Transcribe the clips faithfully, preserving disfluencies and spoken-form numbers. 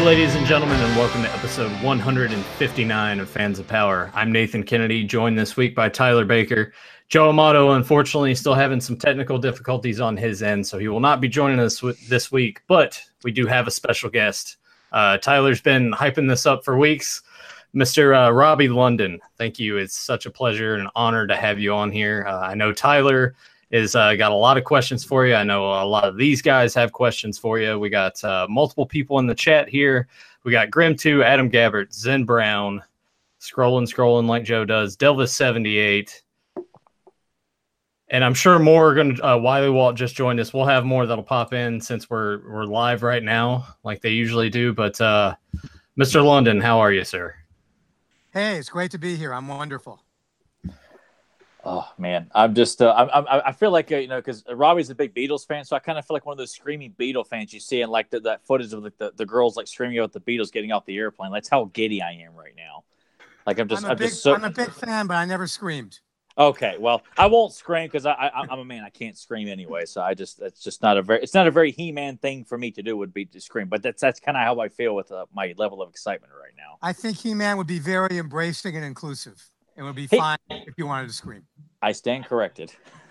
ladies and gentlemen, and welcome to episode one hundred fifty-nine of Fans of Power. I'm Nathan Kennedy, joined this week by Tyler Baker. Joe Amato, unfortunately, still having some technical difficulties on his end, so he will not be joining us this week, but we do have a special guest. Uh, Tyler's been hyping this up for weeks. Mister Uh, Robbie London, thank you. It's such a pleasure and honor to have you on here. Uh, I know Tyler is uh, got a lot of questions for you. I know a lot of these guys have questions for you. We got uh, multiple people in the chat here. We got Grim two, Adam Gabbert, Zen Brown, scrolling, scrolling like Joe does, Delvis seventy-eight. And I'm sure more are going to, uh, Wiley Walt just joined us. We'll have more that'll pop in since we're we're live right now, like they usually do. But uh, Mister London, how are you, sir? Hey, it's great to be here. I'm wonderful. Oh man, I'm just uh, I'm, I'm I feel like uh, you know, because Robbie's a big Beatles fan, so I kind of feel like one of those screaming Beatle fans you see in like the, that footage of like the, the girls like screaming about the Beatles getting off the airplane. That's how giddy I am right now. Like I'm just I'm a I'm big just so I'm a big fan, but I never screamed. Okay, well I won't scream because I, I I'm a man. I can't scream anyway, so I just it's just not a very it's not a very He-Man thing for me to do would be to scream. But that's that's kind of how I feel with uh, my level of excitement right now. I think He-Man would be very embracing and inclusive. It would be Hey. fine if you wanted to scream. I stand corrected.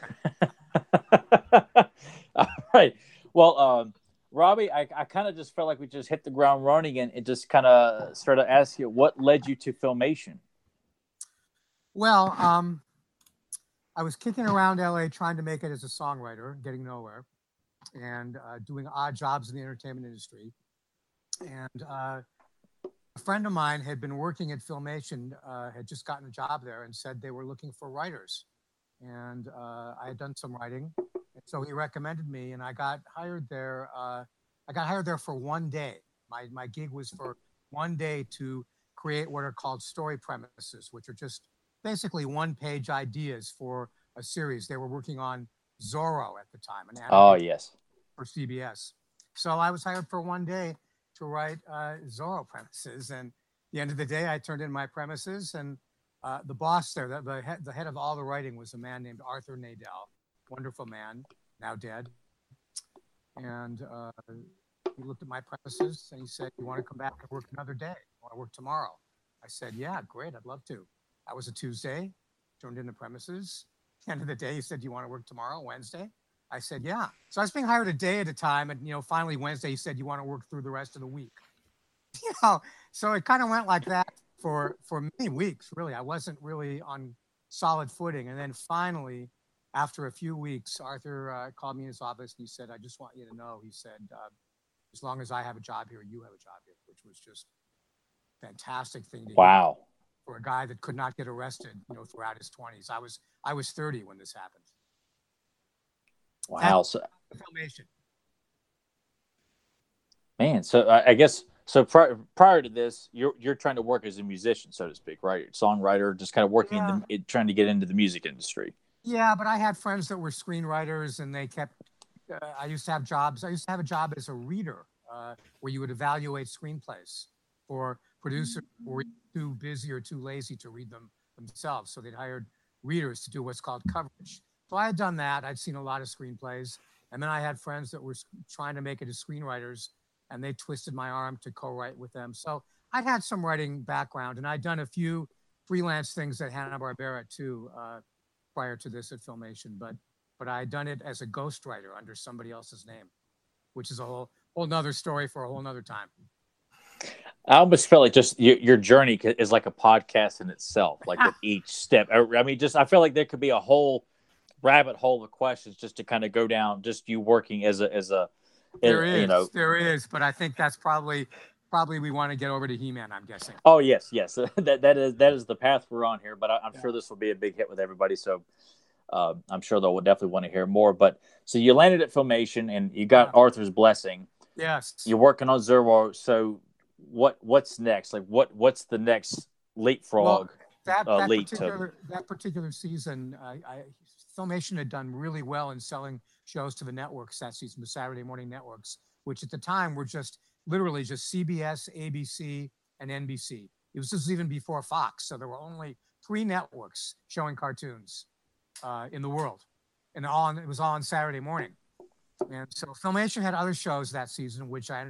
All right. Well, um, Robbie, I, I kind of just felt like we just hit the ground running and it just kind of started to ask you what led you to Filmation. Well, um, I was kicking around L A trying to make it as a songwriter, getting nowhere, and uh, doing odd jobs in the entertainment industry. And uh, a friend of mine had been working at Filmation, uh, had just gotten a job there and said they were looking for writers. And uh, I had done some writing. And so he recommended me and I got hired there. Uh, I got hired there for one day. My, my gig was for one day to create what are called story premises, which are just basically one-page ideas for a series. They were working on Zorro at the time. An Oh, yes. For C B S. So I was hired for one day to write uh, Zorro premises. And at the end of the day, I turned in my premises. And uh, the boss there, the, the, head, the head of all the writing was a man named Arthur Nadel. Wonderful man, now dead. And uh, he looked at my premises and he said, "You want to come back and work another day? You want to work tomorrow?" I said, "Yeah, great, I'd love to." That was a Tuesday, turned in the premises. At the end of the day, he said, "Do you want to work tomorrow, Wednesday?" I said, "Yeah." So I was being hired a day at a time. And, you know, finally Wednesday, he said, "You want to work through the rest of the week?" You know, so it kind of went like that for, for many weeks, really. I wasn't really on solid footing. And then finally, after a few weeks, Arthur uh, called me in his office and he said, "I just want you to know," he said, uh, "as long as I have a job here, you have a job here," which was just a fantastic thing to Wow. hear for a guy that could not get arrested, you know, throughout his twenties. I was, I was thirty when this happened. Wow. So, Filmation. man, so I, I guess so. Prior, prior to this, you're you're trying to work as a musician, so to speak, right? Songwriter, just kind of working Yeah. in the it, trying to get into the music industry. Yeah, but I had friends that were screenwriters, and they kept. Uh, I used to have jobs. I used to have a job as a reader, uh, where you would evaluate screenplays for producers who were too busy or too lazy to read them themselves. So they'd hired readers to do what's called coverage. So I had done that. I'd seen a lot of screenplays, and then I had friends that were trying to make it as screenwriters, and they twisted my arm to co-write with them. So I'd had some writing background, and I'd done a few freelance things at Hanna-Barbera too. Uh, prior to this at Filmation, but but I had done it as a ghostwriter under somebody else's name, which is a whole whole nother story for a whole nother time. I almost felt like just your, your journey is like a podcast in itself, like with each step. I, I mean, just I feel like there could be a whole rabbit hole of questions just to kind of go down. Just you working as a as a there as, is you know there is, but I think that's probably probably we want to get over to He-Man. I'm guessing. Oh yes, yes, that that is that is the path we're on here. But I, I'm yeah. sure this will be a big hit with everybody. So uh, I'm sure they'll definitely want to hear more. But so you landed at Filmation and you got yeah. Arthur's blessing. Yes. You're working on Zorro. So what what's next? Like what what's the next leapfrog? Well, that uh, that leap particular to... that particular season, I, I Filmation had done really well in selling shows to the networks that season, the Saturday morning networks, which at the time were just literally just C B S, A B C, and N B C. It was just even before Fox, so there were only three networks showing cartoons uh, in the world, and all on, it was all on Saturday morning. And so Filmation had other shows that season, which I ended up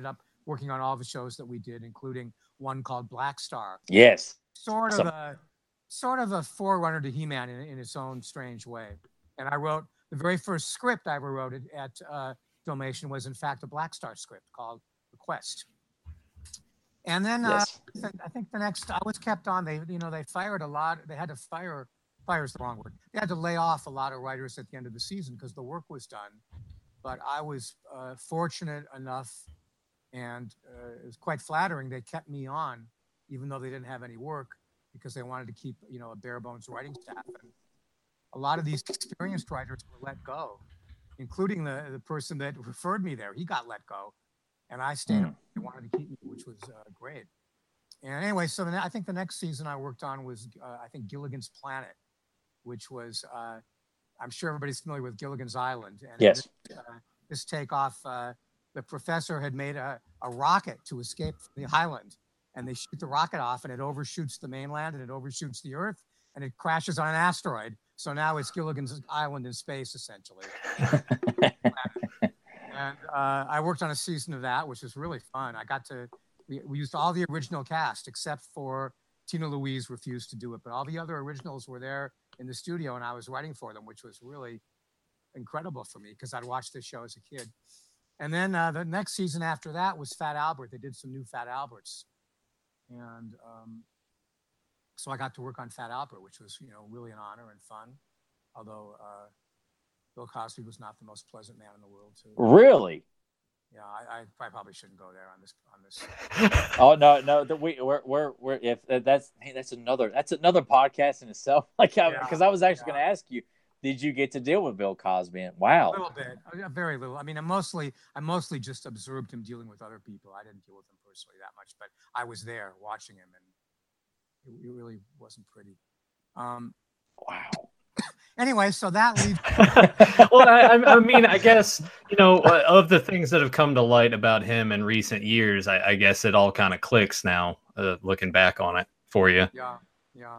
working on all the shows that we did, including one called Black Star. Yes. Sort Awesome. of a sort of a forerunner to He-Man in, in its own strange way. And I wrote the very first script I ever wrote at, at uh, Filmation was in fact a Black Star script called The Quest. And then Yes. uh, I think the next I was kept on. They you know they fired a lot. They had to fire fire is the wrong word. They had to lay off a lot of writers at the end of the season because the work was done. But I was uh, fortunate enough, and uh, it was quite flattering. They kept me on, even though they didn't have any work, because they wanted to keep you know a bare bones writing staff. And a lot of these experienced writers were let go, including the the person that referred me there. He got let go, and I stayed. Mm. They wanted to keep me, which was uh, great. And anyway, so the, I think the next season I worked on was uh, I think Gilligan's Planet, which was uh, I'm sure everybody's familiar with Gilligan's Island. And Yes. This, uh, this takeoff, uh, the professor had made a, a rocket to escape from the island, and they shoot the rocket off, and it overshoots the mainland, and it overshoots the Earth, and it crashes on an asteroid. So now it's Gilligan's Island in space, essentially. And uh, I worked on a season of that, which was really fun. I got to, we, we used all the original cast, except for Tina Louise refused to do it. But all the other originals were there in the studio, and I was writing for them, which was really incredible for me because I'd watched this show as a kid. And then uh, the next season after that was Fat Albert. They did some new Fat Alberts. And um, so I got to work on Fat Albert, which was, you know, really an honor and fun. Although uh, Bill Cosby was not the most pleasant man in the world, too. Really? Yeah, I, I, I probably shouldn't go there on this. On this. Oh no, no, the, we we're we're we're if that's hey, that's another that's another podcast in itself. Like, because I, I was actually yeah. going to ask you, did you get to deal with Bill Cosby? And wow, A little bit, uh, very little. I mean, I mostly I mostly just observed him dealing with other people. I didn't deal with him personally that much, but I was there watching him, and it, it really wasn't pretty. Um, wow. Anyway, so that leads. Well, I, I mean, I guess, you know, of the things that have come to light about him in recent years, I, I guess it all kind of clicks now, uh, looking back on it for you. Yeah, yeah.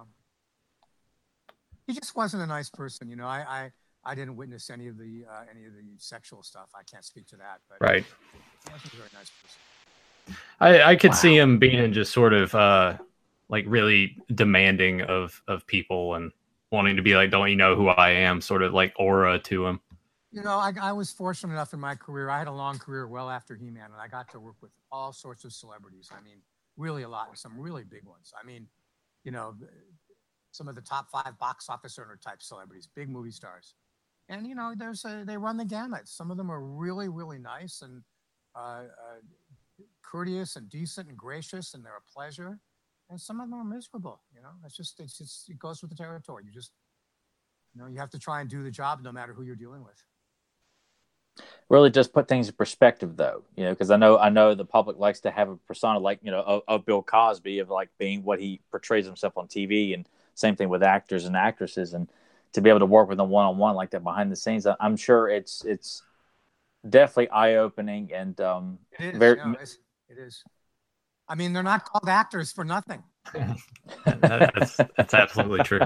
He just wasn't a nice person, you know. I, I, I didn't witness any of the uh, any of the sexual stuff. I can't speak to that, but right. He wasn't a very nice person. I, I could Wow. see him being just sort of uh, like really demanding of of people and wanting to be like, don't you know who I am, sort of like aura to him. You know, I, I was fortunate enough in my career. I had a long career well after He-Man, and I got to work with all sorts of celebrities. I mean, really a lot, and some really big ones. I mean, you know, some of the top five box office earner type celebrities, big movie stars. And, you know, there's a, they run the gamut. Some of them are really, really nice and uh, uh, courteous and decent and gracious, and they're a pleasure. And some of them are miserable, you know. It's just, it's just, it goes with the territory. You just, you know, you have to try and do the job no matter who you're dealing with. Really just put things in perspective, though, you know, because I know I know the public likes to have a persona like, you know, of, of Bill Cosby, of like being what he portrays himself on T V, and same thing with actors and actresses, and to be able to work with them one on one like that behind the scenes, I'm sure it's it's definitely eye opening and um, it is. very. Yeah, it's, it is. I mean, they're not called actors for nothing. that's, that's absolutely true.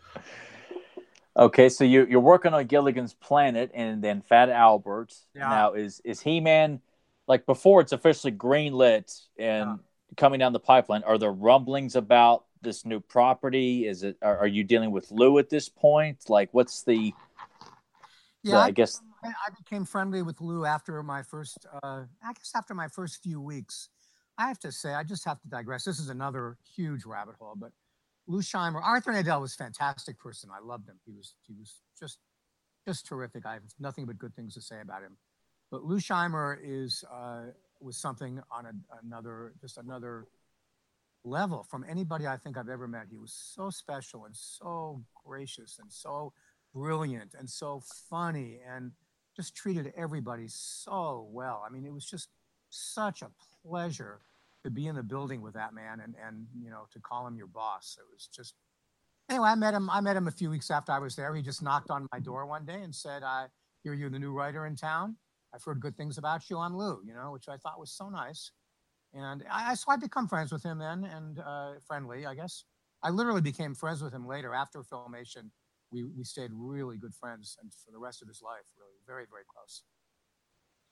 Okay, so you, you're working on Gilligan's Planet and then Fat Albert. Yeah. Now, is is He-Man, like before it's officially greenlit and Yeah. coming down the pipeline, are there rumblings about this new property? Is it are, are you dealing with Lou at this point? Like, what's the, Yeah, the I, I guess. I I became friendly with Lou after my first, uh, I guess after my first few weeks. I have to say, I just have to digress. This is another huge rabbit hole, but Lou Scheimer, Arthur Nadell was a fantastic person. I loved him. He was he was just just terrific. I have nothing but good things to say about him. But Lou Scheimer is uh, was something on a, another just another level from anybody I think I've ever met. He was so special and so gracious and so brilliant and so funny and just treated everybody so well. I mean, it was just such a pleasure to be in the building with that man and, and, you know, to call him your boss. It was just, anyway, I met him. I met him a few weeks after I was there. He just knocked on my door one day and said, I hear you're the new writer in town. I've heard good things about you. I'm Lou, you know, which I thought was so nice. And I, so I become friends with him then and uh, friendly, I guess. I literally became friends with him later after Filmation. We, we stayed really good friends and for the rest of his life, really very, very close.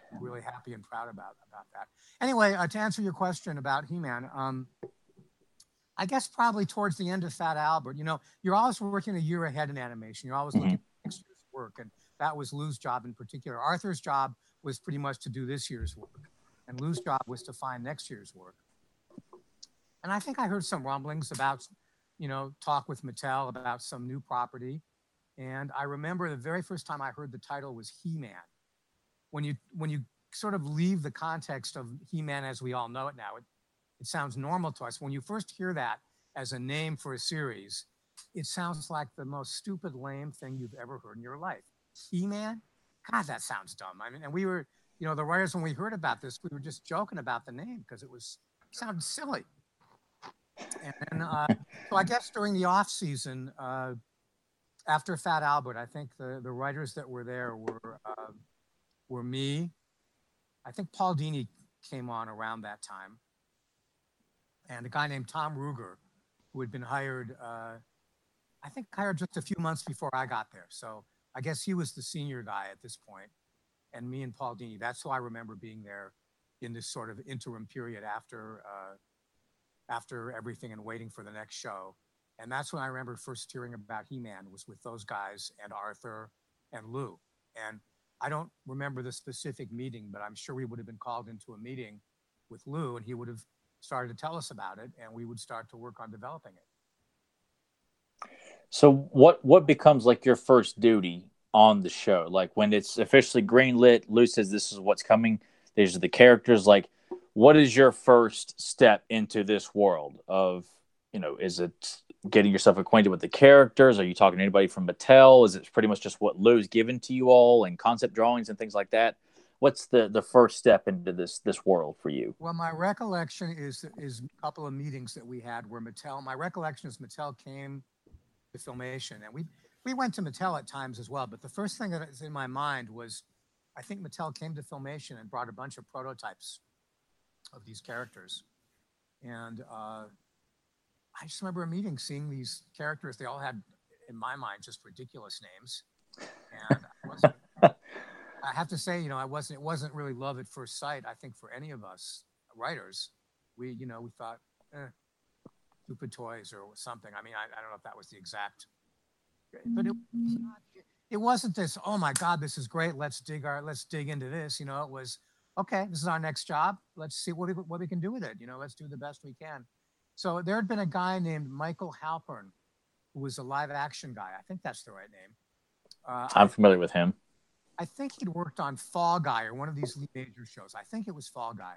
really happy and proud about about that. Anyway, uh, to answer your question about He-Man, um, I guess probably towards the end of Fat Albert, you know, you're always working a year ahead in animation. You're always Mhm. looking at next year's work. And that was Lou's job in particular. Arthur's job was pretty much to do this year's work. And Lou's job was to find next year's work. And I think I heard some rumblings about, you know, talk with Mattel about some new property. And I remember the very first time I heard the title was He-Man. When you when you sort of leave the context of He-Man as we all know it now, it, it sounds normal to us. When you first hear that as a name for a series, it sounds like the most stupid, lame thing you've ever heard in your life. He-Man? God, that sounds dumb. I mean, and we were, you know, the writers, when we heard about this, we were just joking about the name because it was it sounded silly. And then, uh, so I guess during the off season, uh, after Fat Albert, I think the, the writers that were there were uh, were me. I think Paul Dini came on around that time, and a guy named Tom Ruger, who had been hired, uh, I think hired just a few months before I got there. So I guess he was the senior guy at this point, and me and Paul Dini. That's who I remember being there in this sort of interim period after uh, after everything and waiting for the next show. And that's when I remember first hearing about He-Man was with those guys and Arthur and Lou. And I don't remember the specific meeting, but I'm sure we would have been called into a meeting with Lou, and he would have started to tell us about it, and we would start to work on developing it. So what what becomes like your first duty on the show? Like when it's officially greenlit, Lou says this is what's coming. These are the characters. Like, what is your first step into this world of, you know, is it getting yourself acquainted with the characters? Are you talking to anybody from Mattel? Is it pretty much just what Lou's given to you all and concept drawings and things like that? What's the, the first step into this this world for you? Well, my recollection is is a couple of meetings that we had where Mattel, my recollection is Mattel came to Filmation, and we we went to Mattel at times as well. But the first thing that is in my mind was, I think Mattel came to Filmation and brought a bunch of prototypes of these characters. And uh, I just remember a meeting, seeing these characters. They all had, in my mind, just ridiculous names. And I wasn't, I have to say, you know, I wasn't, it wasn't really love at first sight, I think, for any of us writers. We, you know, we thought, eh, stupid toys or something. I mean, I, I don't know if that was the exact, but it, it wasn't this, oh my God, this is great. Let's dig our, let's dig into this. You know, it was, okay, this is our next job. Let's see what we, what we can do with it. You know, let's do the best we can. So there had been a guy named Michael Halpern, who was a live action guy. I think that's the right name. Uh, I'm familiar with him. I think he'd worked on Fall Guy or one of these major shows. I think it was Fall Guy.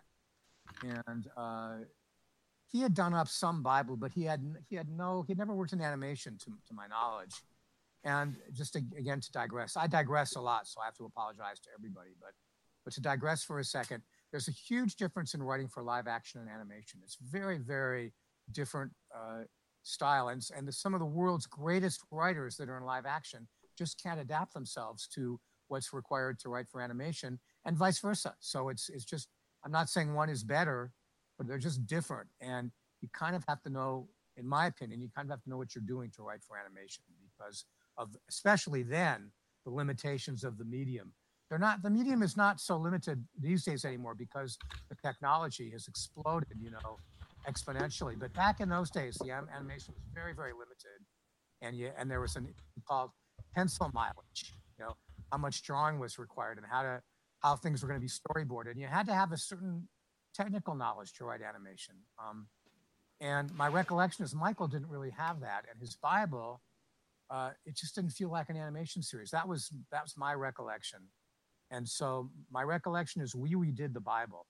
And uh, he had done up some Bible, but he had he had no, he had never worked in animation to, to my knowledge. And just to, again, to digress, I digress a lot, so I have to apologize to everybody. But but to digress for a second, there's a huge difference in writing for live action and animation. It's very, very different uh, style. And, and the, some of the world's greatest writers that are in live action just can't adapt themselves to what's required to write for animation, and vice versa. So it's it's just, I'm not saying one is better, but they're just different. And you kind of have to know, in my opinion, you kind of have to know what you're doing to write for animation, because of, especially then, the limitations of the medium. They're not, the medium is not so limited these days anymore because the technology has exploded, you know, exponentially. But back in those days, the animation was very, very limited. And yeah, and there was an called pencil mileage, you know, how much drawing was required and how to, how things were going to be storyboarded. And you had to have a certain technical knowledge to write animation. Um, and my recollection is Michael didn't really have that. And his Bible, uh, it just didn't feel like an animation series. That was, that was my recollection. And so my recollection is we redid the Bible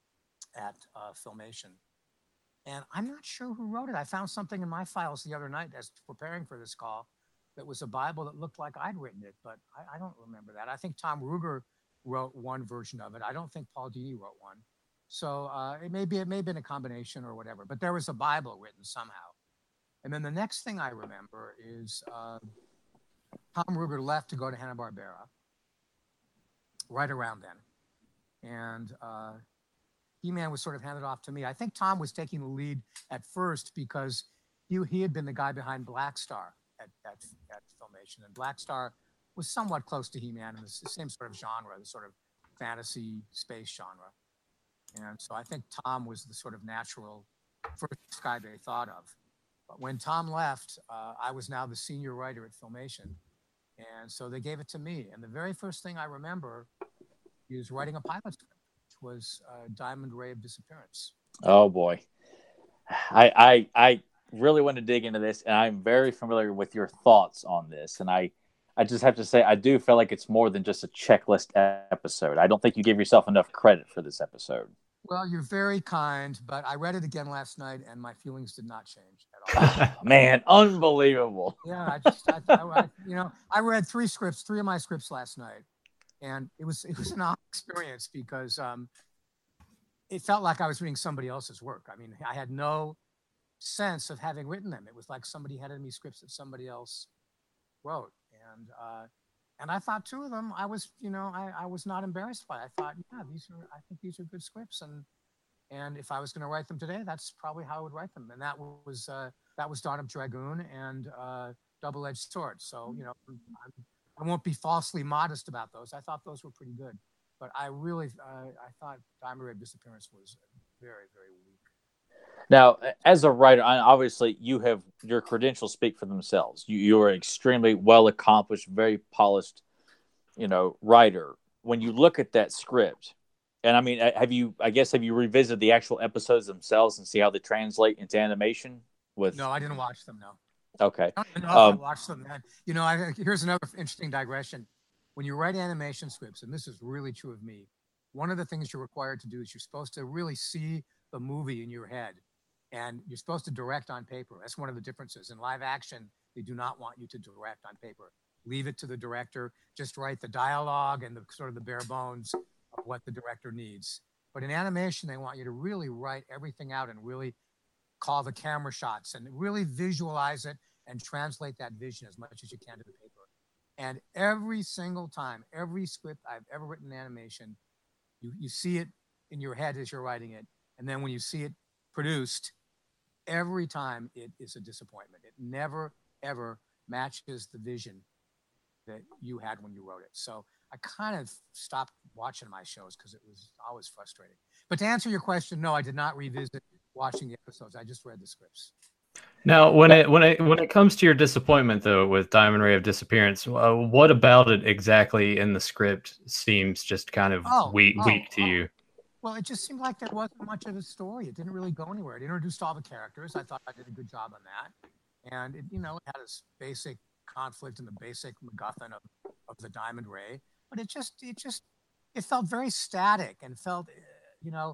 at uh, Filmation. And I'm not sure who wrote it. I found something in my files the other night as preparing for this call that was a Bible that looked like I'd written it, but I, I don't remember that. I think Tom Ruger wrote one version of it. I don't think Paul Dini wrote one. So uh, it may be, it may have been a combination or whatever, but there was a Bible written somehow. And then the next thing I remember is uh, Tom Ruger left to go to Hanna-Barbera right around then. And uh, He-Man was sort of handed off to me. I think Tom was taking the lead at first because he, he had been the guy behind Black Star at, at, at Filmation. And Black Star was somewhat close to He-Man in the same sort of genre, the sort of fantasy space genre. And so I think Tom was the sort of natural first guy they thought of. But when Tom left, uh, I was now the senior writer at Filmation. And so they gave it to me. And the very first thing I remember is writing a pilot script, which was uh, Diamond Ray of Disappearance. Oh, boy. I, I, I really want to dig into this, and I'm very familiar with your thoughts on this. And I, I just have to say, I do feel like it's more than just a checklist episode. I don't think you give yourself enough credit for this episode. Well, you're very kind, but I read it again last night, and my feelings did not change at all. Man, unbelievable. Yeah, I just, I, I, I, you know, I read three scripts, three of my scripts last night, and it was, it was an odd experience because um, it felt like I was reading somebody else's work. I mean, I had no sense of having written them. It was like somebody handed me scripts that somebody else wrote, and uh, and I thought two of them, I was, you know, I, I was not embarrassed by. I thought, yeah, these are, I think these are good scripts, and and if I was going to write them today, that's probably how I would write them. And that was uh, that was Dawn of Dragoon and uh, Double-Edged Sword. So, you know, I'm, I won't be falsely modest about those. I thought those were pretty good, but I really, uh, I thought Diamond Ray of Disappearance was very, very weak. Now, as a writer, obviously you have your credentials speak for themselves. You you are an extremely well accomplished, very polished, you know, writer. When you look at that script, and I mean, have you? I guess have you revisited the actual episodes themselves and see how they translate into animation? With no, I didn't watch them. No. Okay. I don't even know um, if I watched them. Man. You know, I, here's another interesting digression. When you write animation scripts, and this is really true of me, one of the things you're required to do is you're supposed to really see the movie in your head. And you're supposed to direct on paper. That's one of the differences. In live action, they do not want you to direct on paper. Leave it to the director. Just write the dialogue and the sort of the bare bones of what the director needs. But in animation, they want you to really write everything out and really call the camera shots and really visualize it and translate that vision as much as you can to the paper. And every single time, every script I've ever written in animation, you, you see it in your head as you're writing it. And then when you see it produced, every time it is a disappointment. It never, ever matches the vision that you had when you wrote it. So I kind of stopped watching my shows because it was always frustrating. But to answer your question, no, I did not revisit watching the episodes. I just read the scripts. Now, when it when it when it comes to your disappointment, though, with Diamond Ray of Disappearance, uh, what about it exactly in the script seems just kind of oh, weak, oh, weak to oh. you? Well, it just seemed like there wasn't much of a story. It didn't really go anywhere. It introduced all the characters. I thought I did a good job on that. And, it, you know, it had this basic conflict and the basic MacGuffin of, of the Diamond Ray. But it just, it just, it felt very static and felt, you know,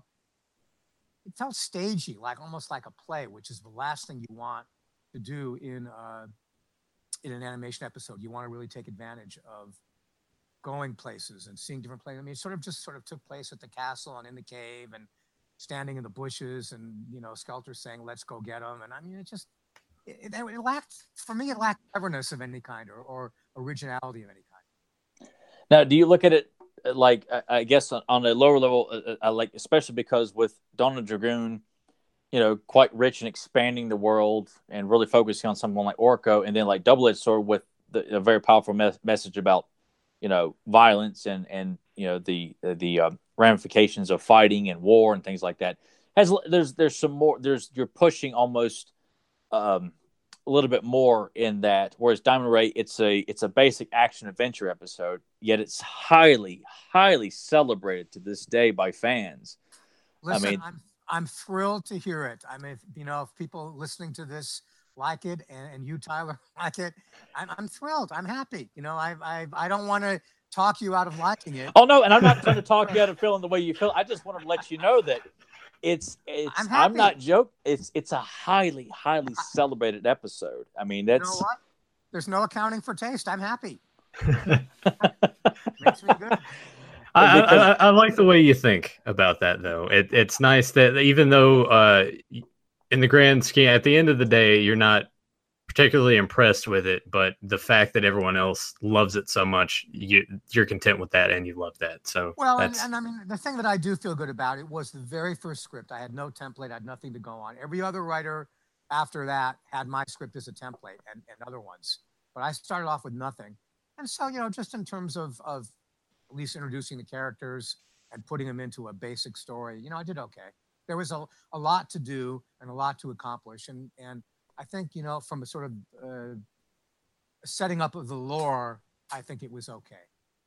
it felt stagey, like almost like a play, which is the last thing you want to do in, uh, in an animation episode. You want to really take advantage of going places and seeing different places. I mean, it sort of just sort of took place at the castle and in the cave and standing in the bushes and, you know, Skelter saying, let's go get them. And I mean, it just, it, it, it lacked, for me, it lacked cleverness of any kind or, or originality of any kind. Now, do you look at it like, I guess on a lower level, uh, uh, like, especially because with Dawn of Dragoon, you know, quite rich in expanding the world and really focusing on someone like Orko, and then like Double-Edged Sword with the, a very powerful mes- message about, you know, violence and, and, you know, the, the uh, ramifications of fighting and war and things like that. Has there's, there's some more, there's, you're pushing almost um, a little bit more in that, whereas Diamond Ray, it's a, it's a basic action adventure episode, yet it's highly, highly celebrated to this day by fans. Listen, I mean, I'm, I'm thrilled to hear it. I mean, you know, if people listening to this like it and, and you, Tyler, like it, I'm, I'm thrilled. I'm happy. You know, I I, I don't want to talk you out of liking it. Oh, no, and I'm not trying to talk you out of feeling the way you feel. I just want to let you know that it's, it's I'm, I'm not joking. It's, it's a highly, highly celebrated episode. I mean, that's. You know what? There's no accounting for taste. I'm happy. Makes me good. I, I, I like the way you think about that, though. It, it's nice that even though uh, in the grand scheme, at the end of the day, you're not particularly impressed with it, but the fact that everyone else loves it so much, you, you're content with that and you love that. So well, and, that's... and I mean, the thing that I do feel good about it was the very first script. I had no template. I had nothing to go on. Every other writer after that had my script as a template and, and other ones. But I started off with nothing. And so, you know, just in terms of, of at least introducing the characters and putting them into a basic story, you know, I did okay. There was a, a lot to do and a lot to accomplish. And, and I think, you know, from a sort of uh, setting up of the lore, I think it was okay.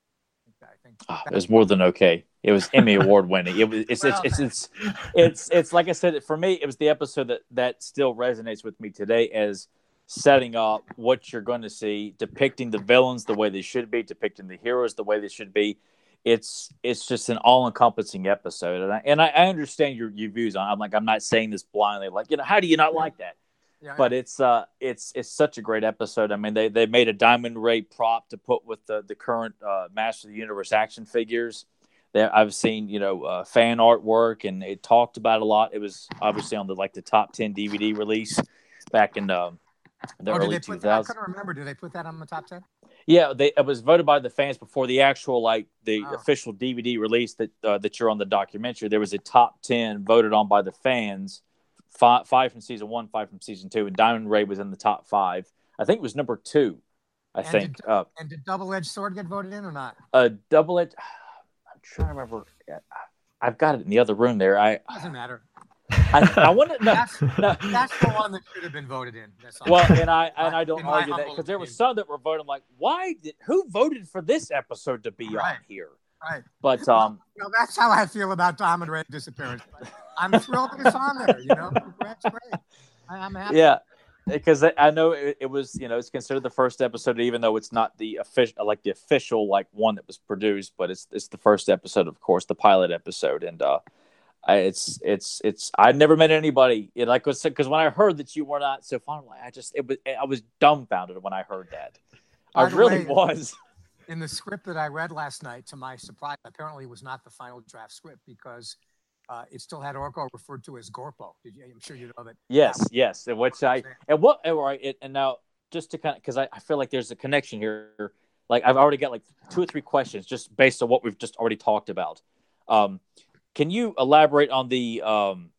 I think oh, it was more than okay. It was Emmy Award winning. It was it's, well, it's, it's it's it's it's like I said, for me, it was the episode that that still resonates with me today as setting up what you're going to see, depicting the villains the way they should be, depicting the heroes the way they should be. It's it's just an all encompassing episode, and I and I, I understand your, your views on it. I'm like I'm not saying this blindly, like you know how do you not like that? yeah, But yeah. it's uh it's it's such a great episode. I mean they, they made a Diamond Ray prop to put with the the current uh, Master of the Universe action figures. That I've seen you know uh, fan artwork and it talked about a lot. It was obviously on the like the top ten D V D release back in um, the Oh, did early they put two that? I thousands. couldn't remember. Did they put that on the top ten? Yeah, they it was voted by the fans before the actual like the Wow. official D V D release that uh, that you're on the documentary. There was a top ten voted on by the fans, five, five from season one, five from season two, and Diamond Ray was in the top five. I think it was number two. I And think did- uh, And did Double Edged Sword get voted in or not? a double edged. I'm trying to remember. I've got it in the other room there. I Doesn't matter. I, I want to no, That's, no. that's the one that should have been voted in. That's all. Well, and I and I don't In my argue that humble because there was opinion. some that were voting like, why did who voted for this episode to be on Right. here? Right. But um. You know, that's how I feel about Diamond Ray's disappearance. But I'm thrilled that it's on there. You know, that's great. I, I'm happy. Yeah, because I know it, it was, you know, it's considered the first episode, even though it's not the official, like the official, like one that was produced, but it's it's the first episode, of course, the pilot episode, and uh, I, it's it's it's I'd never met anybody it, like was because when I heard that you were not so fond, like I just it was I was dumbfounded when I heard that. By I the really way, was. In the script that I read last night, to my surprise, apparently it was not the final draft script because uh, it still had Orko referred to as Gorpo. Did you? I'm sure you know that. Yes, that yes, and which I and what all right, it, and now just to kind of because I, I feel like there's a connection here. Like I've already got like two or three questions just based on what we've just already talked about. Um, can you elaborate on the um,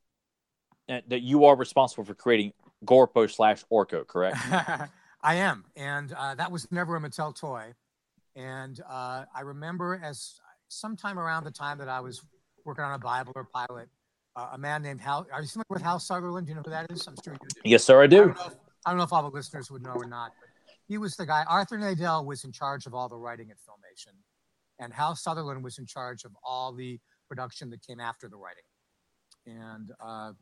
that you are responsible for creating Gorpo slash Orko, correct? I am, and uh, that was never a Mattel toy. And uh, I remember as sometime around the time that I was working on a Bible or pilot, uh, a man named Hal. Are you familiar with Hal Sutherland? Do you know who that is? I'm sure you do. Yes, sir, I I do. don't know if, I don't know if all the listeners would know or not, but he was the guy. Arthur Nadell was in charge of all the writing at Filmation, and Hal Sutherland was in charge of all the production that came after the writing. And uh,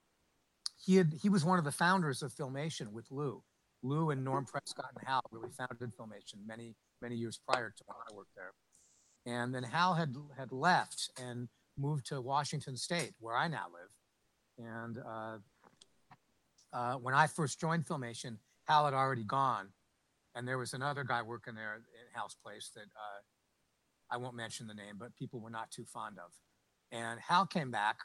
he had he was one of the founders of Filmation with Lou. Lou and Norm Prescott and Hal really founded Filmation many many years prior to when I worked there. And then Hal had had left and moved to Washington State, where I now live. And uh, uh, when I first joined Filmation, Hal had already gone, and there was another guy working there at Hal's place that uh, I won't mention the name, but people were not too fond of. And Hal came back,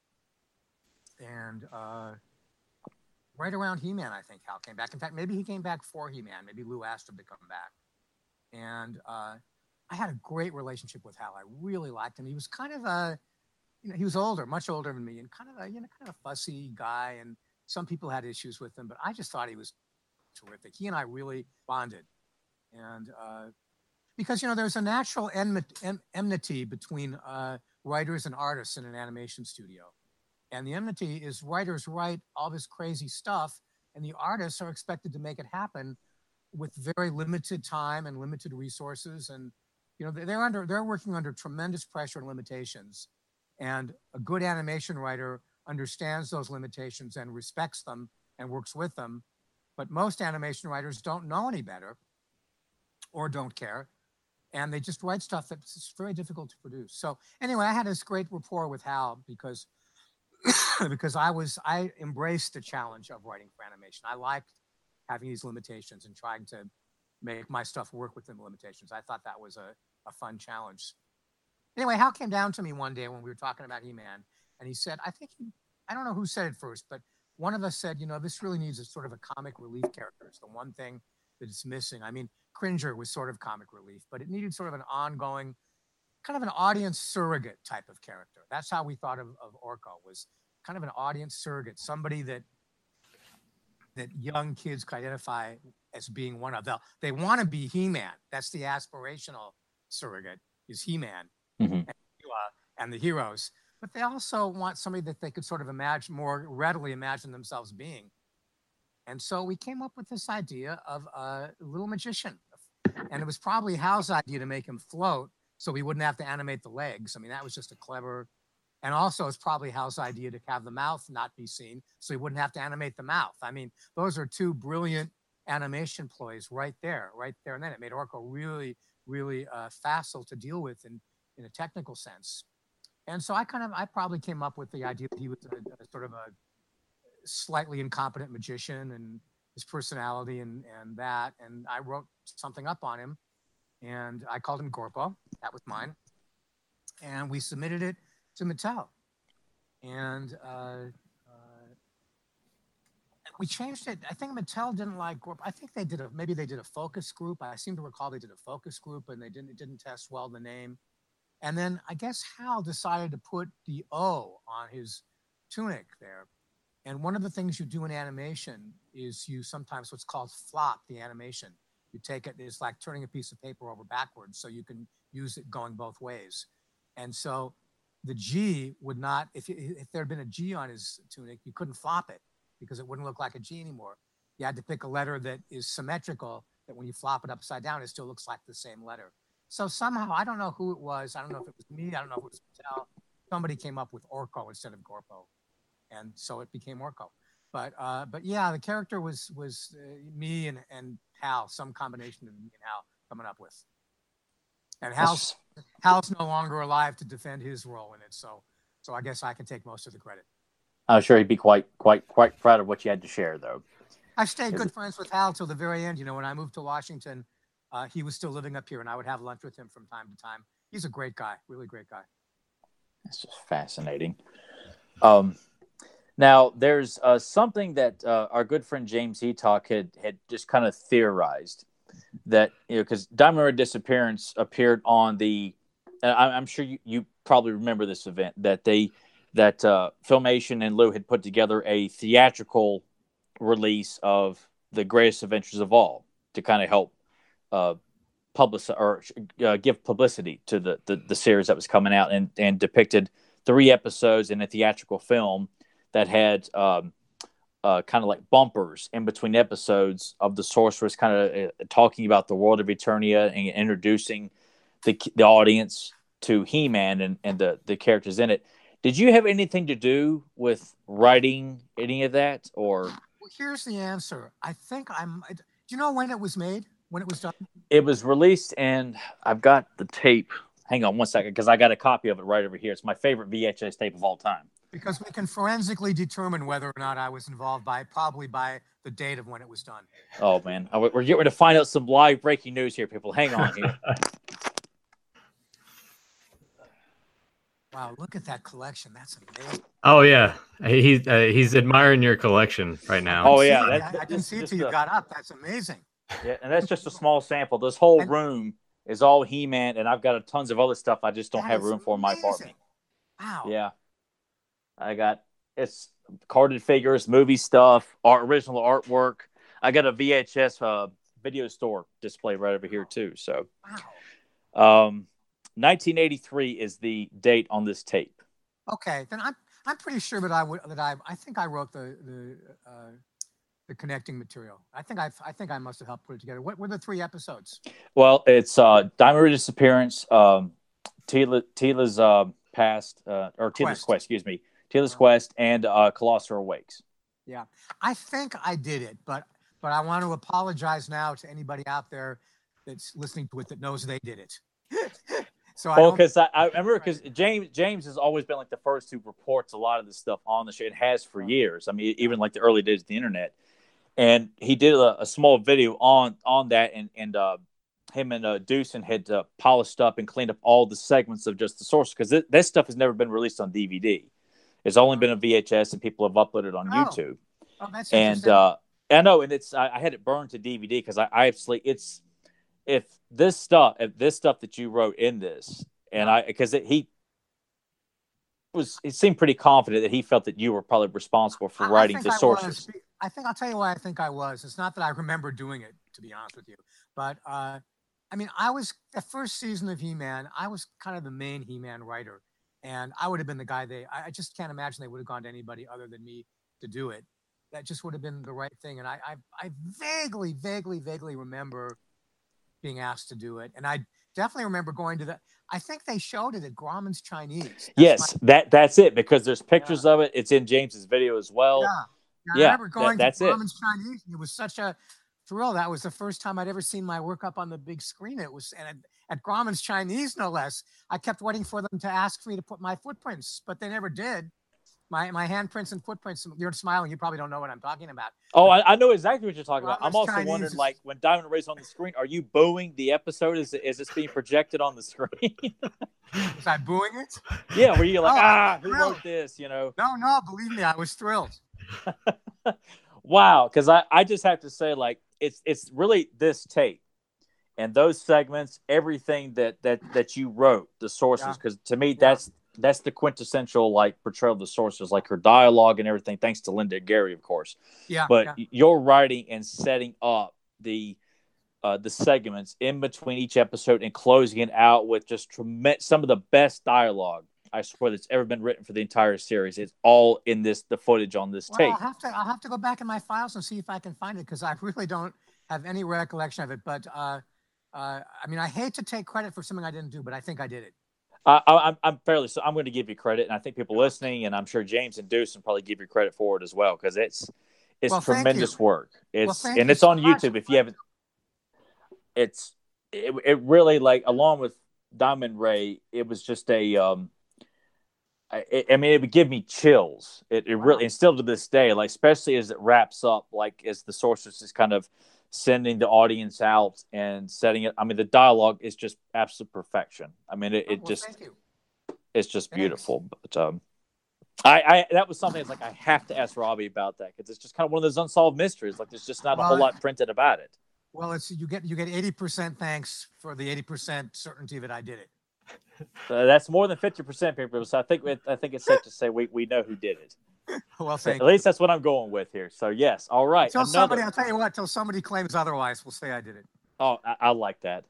and uh, right around He-Man, I think Hal came back. In fact, maybe he came back for He-Man. Maybe Lou asked him to come back. And uh, I had a great relationship with Hal. I really liked him. He was kind of a, you know, he was older, much older than me, and kind of a, you know, kind of fussy guy. And some people had issues with him, but I just thought he was terrific. He and I really bonded. And uh, because, you know, there's a natural enmity, enmity between uh, writers and artists in an animation studio. And the enmity is writers write all this crazy stuff, and the artists are expected to make it happen with very limited time and limited resources. And, you know, they're under, they're working under tremendous pressure and limitations. And a good animation writer understands those limitations and respects them and works with them. But most animation writers don't know any better or don't care. And they just write stuff that's very difficult to produce. So anyway, I had this great rapport with Hal because because I was, I embraced the challenge of writing for animation. I liked having these limitations and trying to make my stuff work within the limitations. I thought that was a, a fun challenge. Anyway, Hal came down to me one day when we were talking about He-Man, and he said, I think, he, I don't know who said it first, but one of us said, you know, this really needs a sort of a comic relief character. It's the one thing that it's missing. I mean, Cringer was sort of comic relief, but it needed sort of an ongoing, kind of an audience surrogate type of character. That's how we thought of, of Orko, was kind of an audience surrogate, somebody that that young kids could identify as being one of them. They want to be He-Man. That's the aspirational surrogate. is He-Man Mm-hmm. and, uh, and the heroes, but they also want somebody that they could sort of imagine more readily imagine themselves being. And so we came up with this idea of a little magician, and it was probably Hal's idea to make him float so we wouldn't have to animate the legs. I mean, that was just a clever, and also it's probably Hal's idea to have the mouth not be seen so he wouldn't have to animate the mouth. I mean, those are two brilliant animation ploys right there, right there. And then it made Orko really, really uh, facile to deal with in, in a technical sense. And so I kind of, I probably came up with the idea that he was a, a sort of a slightly incompetent magician and his personality and, and that. And I wrote something up on him and I called him Gorpo. That was mine. And we submitted it to Mattel. And uh, uh, we changed it. I think Mattel didn't like Gorpo. I think they did a, maybe they did a focus group. I seem to recall they did a focus group and they didn't, it didn't test well the name. And then I guess Hal decided to put the O on his tunic there. And one of the things you do in animation is you sometimes what's called flop the animation. You take it, it's like turning a piece of paper over backwards so you can use it going both ways. And so the G would not, if, if there had been a G on his tunic, you couldn't flop it because it wouldn't look like a G anymore. You had to pick a letter that is symmetrical, that when you flop it upside down, it still looks like the same letter. So somehow, I don't know who it was. I don't know if it was me. I don't know if it was Mattel. Somebody came up with Orko instead of Gorpo. And so it became Orko. But uh, but yeah, the character was was uh, me and, and Hal, some combination of me and Hal coming up with. And Hal's, Hal's no longer alive to defend his role in it. So so I guess I can take most of the credit. I'm sure he'd be quite quite quite proud of what you had to share, though. I stayed good friends with Hal till the very end. You know, when I moved to Washington, uh, he was still living up here, and I would have lunch with him from time to time. He's a great guy, really great guy. That's just fascinating. Um. Now, there's uh, something that uh, our good friend James Eatock had, had just kind of theorized that, you know, because Diamond Red Disappearance appeared on the, and I, I'm sure you, you probably remember this event, that they, that uh, Filmation and Lou had put together a theatrical release of The Greatest Adventures of All to kind of help uh, publish or uh, give publicity to the, the, the series that was coming out and, and depicted three episodes in a theatrical film that had um, uh, kind of like bumpers in between episodes of the Sorceress, kind of uh, talking about the world of Eternia and introducing the the audience to He-Man and, and the, the characters in it. Did you have anything to do with writing any of that? Or well, here's the answer. I think I'm. Do you know when it was made? When it was done? It was released, and I've got the tape. Hang on one second, because I got a copy of it right over here. It's my favorite V H S tape of all time. Because we can forensically determine whether or not I was involved by probably by the date of when it was done. Oh, man. We're getting to find out some live breaking news here, people. Hang on here. Wow, look at that collection. That's amazing. Oh, yeah. He, uh, he's admiring your collection right now. Oh, yeah. I, That's, I, I didn't see it till you a, got up. That's amazing. Yeah, and that's just a small sample. This whole and, room is all He-Man, and I've got a tons of other stuff I just don't have room for in my apartment. Wow. Yeah. I got it's carded figures, movie stuff, art, original artwork. I got a V H S uh, video store display right over here too. So, wow. um, nineteen eighty-three is the date on this tape. Okay, then I'm I'm pretty sure that I would that I I think I wrote the the uh, the connecting material. I think I I think I must have helped put it together. What were the three episodes? Well, it's uh, Diamond Red Disappearance, um, Tila, Tila's uh, past uh, or Tila's Quest. Quest, excuse me. Tila's Quest and uh, Colossus Awakes. Yeah, I think I did it, but but I want to apologize now to anybody out there that's listening to it that knows they did it. so well, I because I, I remember because James James has always been like the first who reports a lot of this stuff on the show. It has for years. I mean, even like the early days of the internet, and he did a, a small video on on that, and and uh, him and uh, Deucin had uh, polished up and cleaned up all the segments of just the source because th- this stuff has never been released on D V D. It's only been a V H S, and people have uploaded it on oh. YouTube. Oh, that's and uh, I know, and it's I, I had it burned to D V D because I, I actually it's if this stuff if this stuff that you wrote in this, and I because he was it seemed pretty confident that he felt that you were probably responsible for I, writing I the I sources. Was. I think I'll tell you why I think I was. It's not that I remember doing it, to be honest with you, but uh, I mean, I was the first season of He-Man. I was kind of the main He-Man writer, and I would have been the guy they. I just can't imagine they would have gone to anybody other than me to do it. That just would have been the right thing. And I, I, I vaguely, vaguely, vaguely remember being asked to do it, and I definitely remember going to the. I think they showed it at Grauman's Chinese. That's yes, my, that that's it because there's pictures yeah. of it. It's in James's video as well. Yeah, yeah. yeah I remember going that, to Grauman's Chinese. And it was such a thrill. That was the first time I'd ever seen my work up on the big screen. It was and at, at Grauman's Chinese, no less. I kept waiting for them to ask me to put my footprints, but they never did. My my handprints and footprints. You're smiling. You probably don't know what I'm talking about. Oh, I, I know exactly what you're talking Grauman's about. I'm also Chinese wondering, is, like, when Diamond Ray's on the screen, are you booing the episode? Is is this being projected on the screen? Was I booing it? Yeah, were you like, oh, ah, who wrote this? You know? No, no. Believe me, I was thrilled. Wow, because I, I just have to say, like, it's it's really this tape and those segments, everything that that that you wrote, the sources, because yeah. to me, yeah. that's that's the quintessential like portrayal of the sources, like her dialogue and everything. Thanks to Linda Gary, of course. Yeah. But yeah. your writing and setting up the uh, the segments in between each episode and closing it out with just tremendous, some of the best dialogue, I swear, that's ever been written for the entire series. It's all in this, the footage on this well, tape. I'll have to, I'll have to go back in my files and see if I can find it because I really don't have any recollection of it. But uh, uh, I mean, I hate to take credit for something I didn't do, but I think I did it. I, I, I'm fairly so. I'm going to give you credit, and I think people listening, and I'm sure James and Deuce will probably give you credit for it as well because it's it's well, tremendous work. It's well, and it's so on much. YouTube if you haven't. It's it, it really like along with Diamond Ray, it was just a um. I, I mean, it would give me chills. It, it wow. really, and still to this day, like especially as it wraps up, like as the Sorceress is kind of sending the audience out and setting it. I mean, the dialogue is just absolute perfection. I mean, it, it well, just, thank you. it's just Thanks. beautiful. But um, I, I, that was something that's like I have to ask Robbie about that because it's just kind of one of those unsolved mysteries. Like there's just not well, a whole lot printed about it. Well, it's you get you get eighty percent thanks for the eighty percent certainty that I did it. Uh, that's more than fifty percent people. So I think it, I think it's safe to say we, we know who did it. Well, thank At least that's what I'm going with here. So yes, all right. Until Another... somebody, I'll tell you what. Until somebody claims otherwise, we'll say I did it. Oh, I, I like that.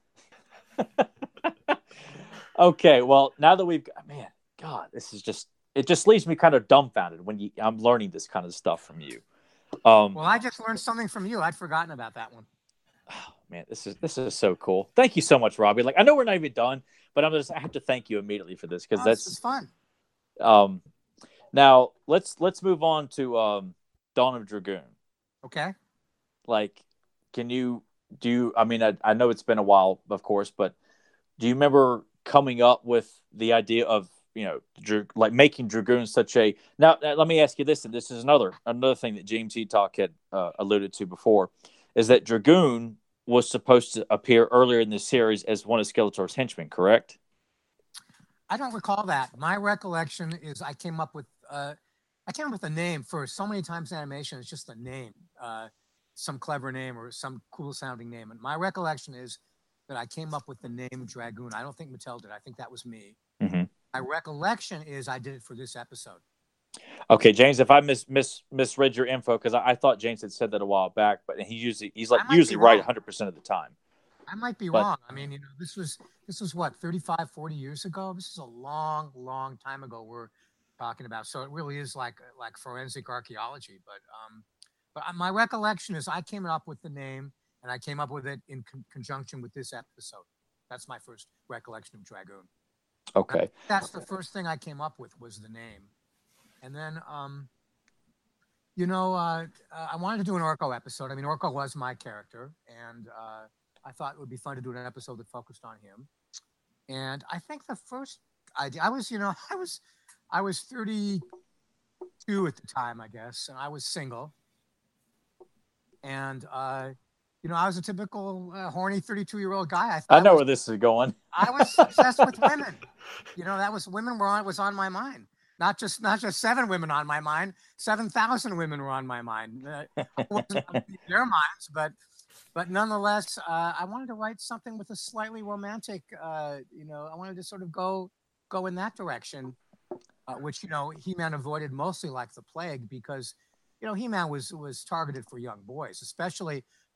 Okay, well now that we've got, man, God, this is just it just leaves me kind of dumbfounded when you I'm learning this kind of stuff from you. Um, well, I just learned something from you. I'd forgotten about that one. Oh, man, this is this is so cool. Thank you so much, Robbie. Like I know we're not even done, but I'm just I have to thank you immediately for this because oh, that's this is fun. Um, now let's let's move on to um, Dawn of Dragoon. Okay. Like, can you do? You, I mean, I, I know it's been a while, of course, but do you remember coming up with the idea of you know dra- like making Dragoon such a? Now, now let me ask you this, and this is another another thing that James E. Talk had uh, alluded to before, is that Dragoon was supposed to appear earlier in the series as one of Skeletor's henchmen, correct? I don't recall that. My recollection is I came up with uh, I came up with a name first. So many times in animation, it's just a name, uh, some clever name or some cool sounding name. And my recollection is that I came up with the name Dragoon. I don't think Mattel did. I think that was me. Mm-hmm. My recollection is I did it for this episode. Okay, James, if I mis mis misread your info, because I, I thought James had said that a while back, but he usually he's like usually right one hundred percent of the time. I might be but, wrong. I mean, you know, this was this was what thirty-five, forty years ago. This is a long, long time ago. We're talking about, so it really is like like forensic archaeology. But um, but my recollection is I came up with the name, and I came up with it in con- conjunction with this episode. That's my first recollection of Dragoon. Okay, that's the first thing I came up with was the name. And then, um, you know, uh, uh, I wanted to do an Orko episode. I mean, Orko was my character, and uh, I thought it would be fun to do an episode that focused on him. And I think the first idea, I was, you know, I was, I was thirty-two at the time, I guess, and I was single. And, uh, you know, I was a typical uh, horny thirty-two-year-old guy. I, I know I was, where this is going. I was obsessed with women. You know, that was women were on was on my mind. Not just not just seven women on my mind, seven thousand women were on my mind. Uh, I wasn't on their minds, but but nonetheless, uh, I wanted to write something with a slightly romantic. Uh, you know, I wanted to sort of go go in that direction, uh, which you know He-Man avoided mostly like the plague because you know He-Man was was targeted for young boys, especially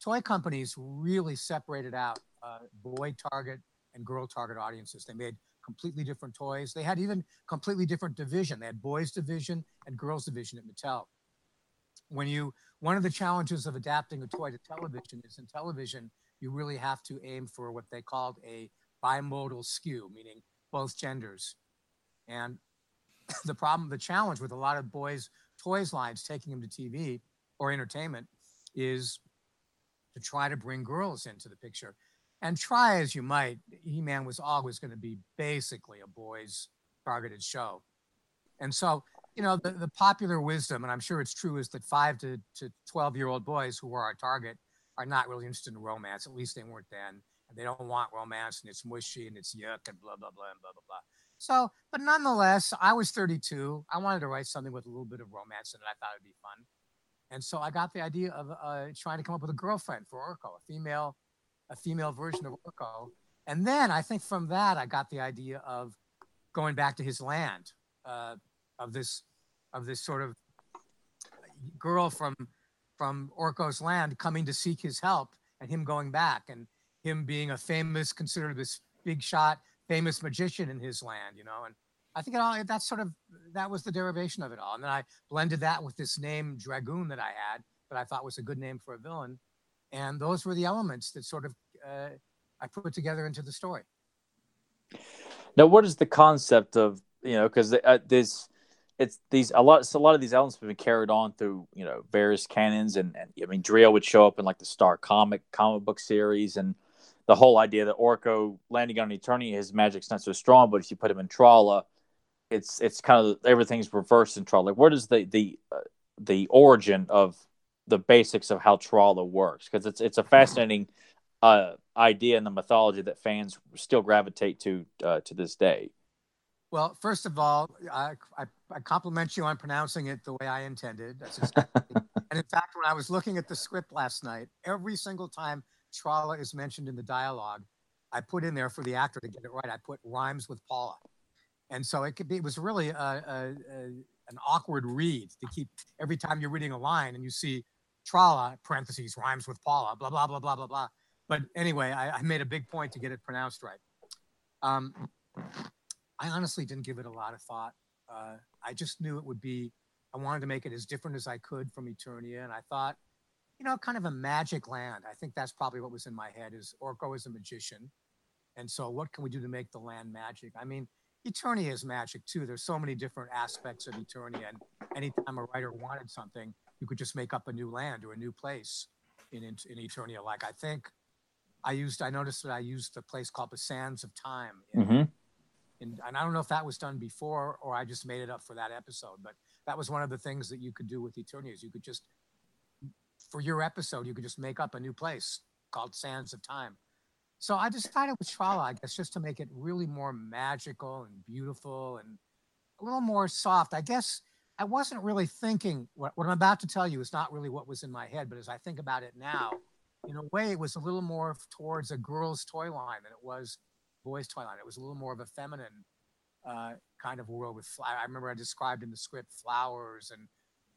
toy companies really separated out uh, boy target and girl target audiences. They made completely different toys. They had even completely different division. They had boys division and girls division at Mattel. When you, one of the challenges of adapting a toy to television is in television, you really have to aim for what they called a bimodal skew, meaning both genders. And the problem, the challenge with a lot of boys' toys lines taking them to T V or entertainment is to try to bring girls into the picture. And try as you might, He-Man was always going to be basically a boys' targeted show. And so, you know, the, the popular wisdom, and I'm sure it's true, is that five to, to twelve-year-old boys who are our target are not really interested in romance. At least they weren't then. And they don't want romance, and it's mushy, and it's yuck, and blah, blah, blah, and blah, blah, blah. So, but nonetheless, I was thirty-two. I wanted to write something with a little bit of romance in it. I thought it'd be fun. And so I got the idea of uh, trying to come up with a girlfriend for Orko, a female, a female version of Orko. And then I think from that, I got the idea of going back to his land, uh, of this, of this sort of girl from, from Orko's land coming to seek his help, and him going back, and him being a famous, considered this big shot, famous magician in his land, you know. And I think it all, that's sort of, that was the derivation of it all. And then I blended that with this name Dragoon that I had, that I thought was a good name for a villain. And those were the elements that sort of uh, I put together into the story. Now, what is the concept of, you know, because uh, this, it's these, a lot, so a lot of these elements have been carried on through, you know, various canons. And, and I mean, Drio would show up in like the Star comic, comic book series, and the whole idea that Orko landing on Eternia, his magic's not so strong, but if you put him in Trala, it's it's kind of everything's reversed in Trala. Like, where does the the uh, the origin of the basics of how Trala works? Because it's it's a fascinating uh, idea in the mythology that fans still gravitate to uh, to this day. Well, first of all, I, I, I compliment you on pronouncing it the way I intended. That's exactly. And in fact, when I was looking at the script last night, every single time Trala is mentioned in the dialogue, I put in there for the actor to get it right. I put rhymes with Paula. And so it could be, it was really a, a, a, an awkward read to keep every time you're reading a line and you see Trala, parentheses, rhymes with Paula, blah, blah, blah, blah, blah, blah. But anyway, I, I made a big point to get it pronounced right. Um, I honestly didn't give it a lot of thought. Uh, I just knew it would be, I wanted to make it as different as I could from Eternia. And I thought, you know, kind of a magic land. I think that's probably what was in my head, is Orko is a magician. And so what can we do to make the land magic? I mean, Eternia is magic too. There's so many different aspects of Eternia, and anytime a writer wanted something, you could just make up a new land or a new place in, in, in Eternia. Like I think I used, I noticed that I used a place called the Sands of Time. In, Mm-hmm. in, and I don't know if that was done before or I just made it up for that episode, but that was one of the things that you could do with Eternia, is you could just, for your episode, you could just make up a new place called Sands of Time. So I decided with Trala, I guess, just to make it really more magical and beautiful and a little more soft. I guess I wasn't really thinking, what, what I'm about to tell you is not really what was in my head, but as I think about it now, in a way, it was a little more towards a girl's toy line than it was boys' toy line. It was a little more of a feminine uh, kind of world with flowers. I remember I described in the script flowers and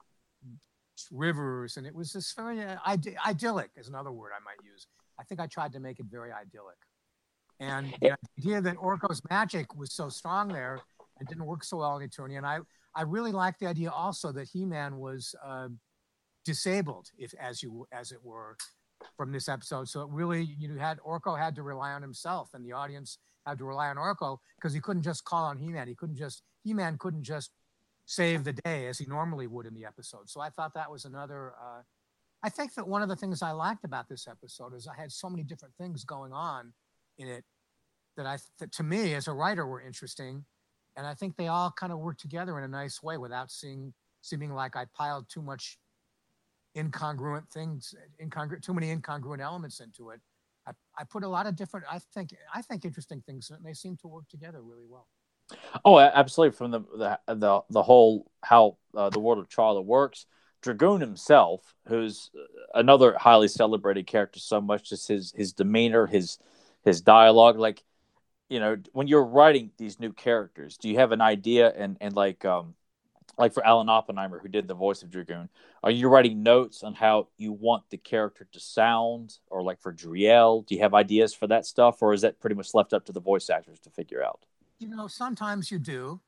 rivers, and it was this very uh, id- idyllic is another word I might use. I think I tried to make it very idyllic. And the idea that Orko's magic was so strong there and didn't work so well in Eternia. And I, I really liked the idea also that He-Man was uh, disabled, if as you as it were, from this episode. So it really, you had Orko had to rely on himself, and the audience had to rely on Orko, because he couldn't just call on He-Man. He couldn't just He-Man couldn't just save the day as he normally would in the episode. So I thought that was another. Uh, I think that one of the things I liked about this episode is I had so many different things going on in it that I, that to me as a writer, were interesting, and I think they all kind of work together in a nice way without seeing seeming like I piled too much incongruent things, incongruent, too many incongruent elements into it. I, I put a lot of different, I think, I think interesting things, and they seem to work together really well. Oh, absolutely. From the the the, the whole how uh, the world of Trala works. Dragoon himself, who's another highly celebrated character, so much as his his demeanor, his his dialogue. Like, you know, when you're writing these new characters, do you have an idea and and like um like for Alan Oppenheimer, who did the voice of Dragoon, are you writing notes on how you want the character to sound? Or like for Driel, do you have ideas for that stuff? Or is that pretty much left up to the voice actors to figure out? You know, sometimes you do.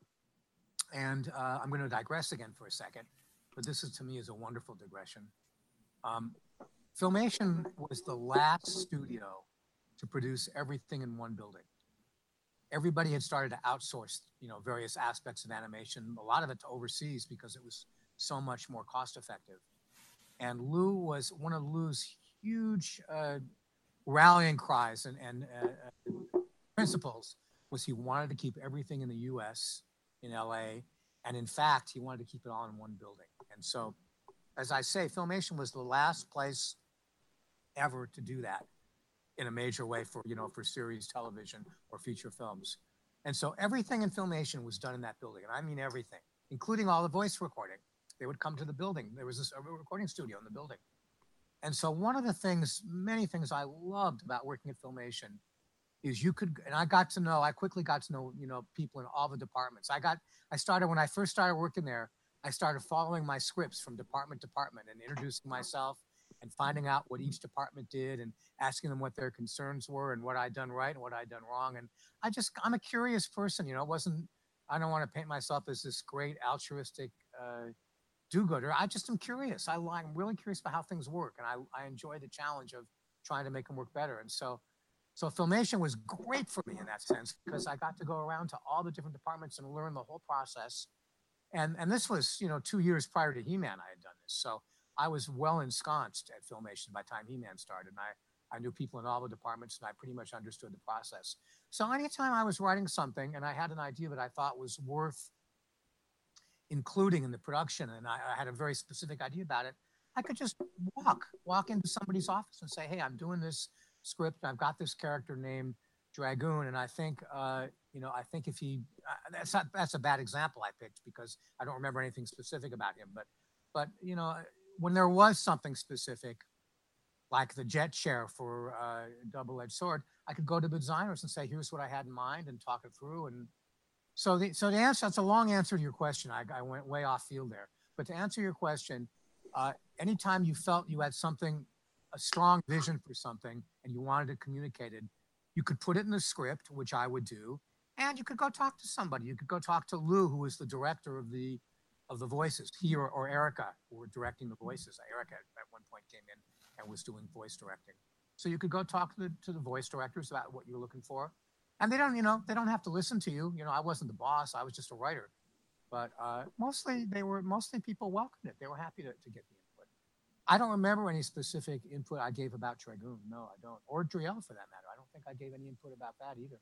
And uh, I'm going to digress again for a second, but this is to me is a wonderful digression. Um, Filmation was the last studio to produce everything in one building. Everybody had started to outsource, you know, various aspects of animation, a lot of it to overseas because it was so much more cost effective. And Lou was one of Lou's huge uh, rallying cries and, and uh, principles was he wanted to keep everything in the U S, in L A, and in fact, he wanted to keep it all in one building. And so, as I say, Filmation was the last place ever to do that in a major way for, you know, for series television or feature films. And so everything in Filmation was done in that building. And I mean everything, including all the voice recording. They would come to the building. There was this, a recording studio in the building. And so one of the things, many things I loved about working at Filmation is you could, and I got to know, I quickly got to know, you know, people in all the departments. I got, I started, when I first started working there, I started following my scripts from department to department and introducing myself and finding out what each department did and asking them what their concerns were and what I'd done right and what I'd done wrong. And I just, I'm a curious person, you know, it wasn't, I don't want to paint myself as this great altruistic uh, do-gooder. I just am curious. I, I'm really curious about how things work. And I, I enjoy the challenge of trying to make them work better. And so, so Filmation was great for me in that sense because I got to go around to all the different departments and learn the whole process. And, and this was, you know, two years prior to He-Man I had done this. So I was well ensconced at Filmation by the time He-Man started. And I, I knew people in all the departments and I pretty much understood the process. So anytime I was writing something and I had an idea that I thought was worth including in the production, and I, I had a very specific idea about it, I could just walk, walk into somebody's office and say, hey, I'm doing this script. I've got this character named Dragoon. And I think, uh, you know, I think if he, uh, that's not, that's a bad example I picked because I don't remember anything specific about him. But, but, you know, when there was something specific, like the jet chair for uh, Double-Edged Sword, I could go to the designers and say, here's what I had in mind and talk it through. And so the, so the answer, that's a long answer to your question. I, I went way off field there. But to answer your question, uh, anytime you felt you had something, a strong vision for something and you wanted to communicate it, you could put it in the script, which I would do, and you could go talk to somebody. You could go talk to Lou, who was the director of the of the voices. He or, or Erica, who were directing the voices. Erica at one point came in and was doing voice directing. So you could go talk to the, to the voice directors about what you're looking for. And they don't, you know, they don't have to listen to you. You know, I wasn't the boss. I was just a writer. But uh, mostly they were, mostly people welcomed it. They were happy to, to get the input. I don't remember any specific input I gave about Dragoon. No, I don't. Or Driel for that matter. I don't think I gave any input about that either.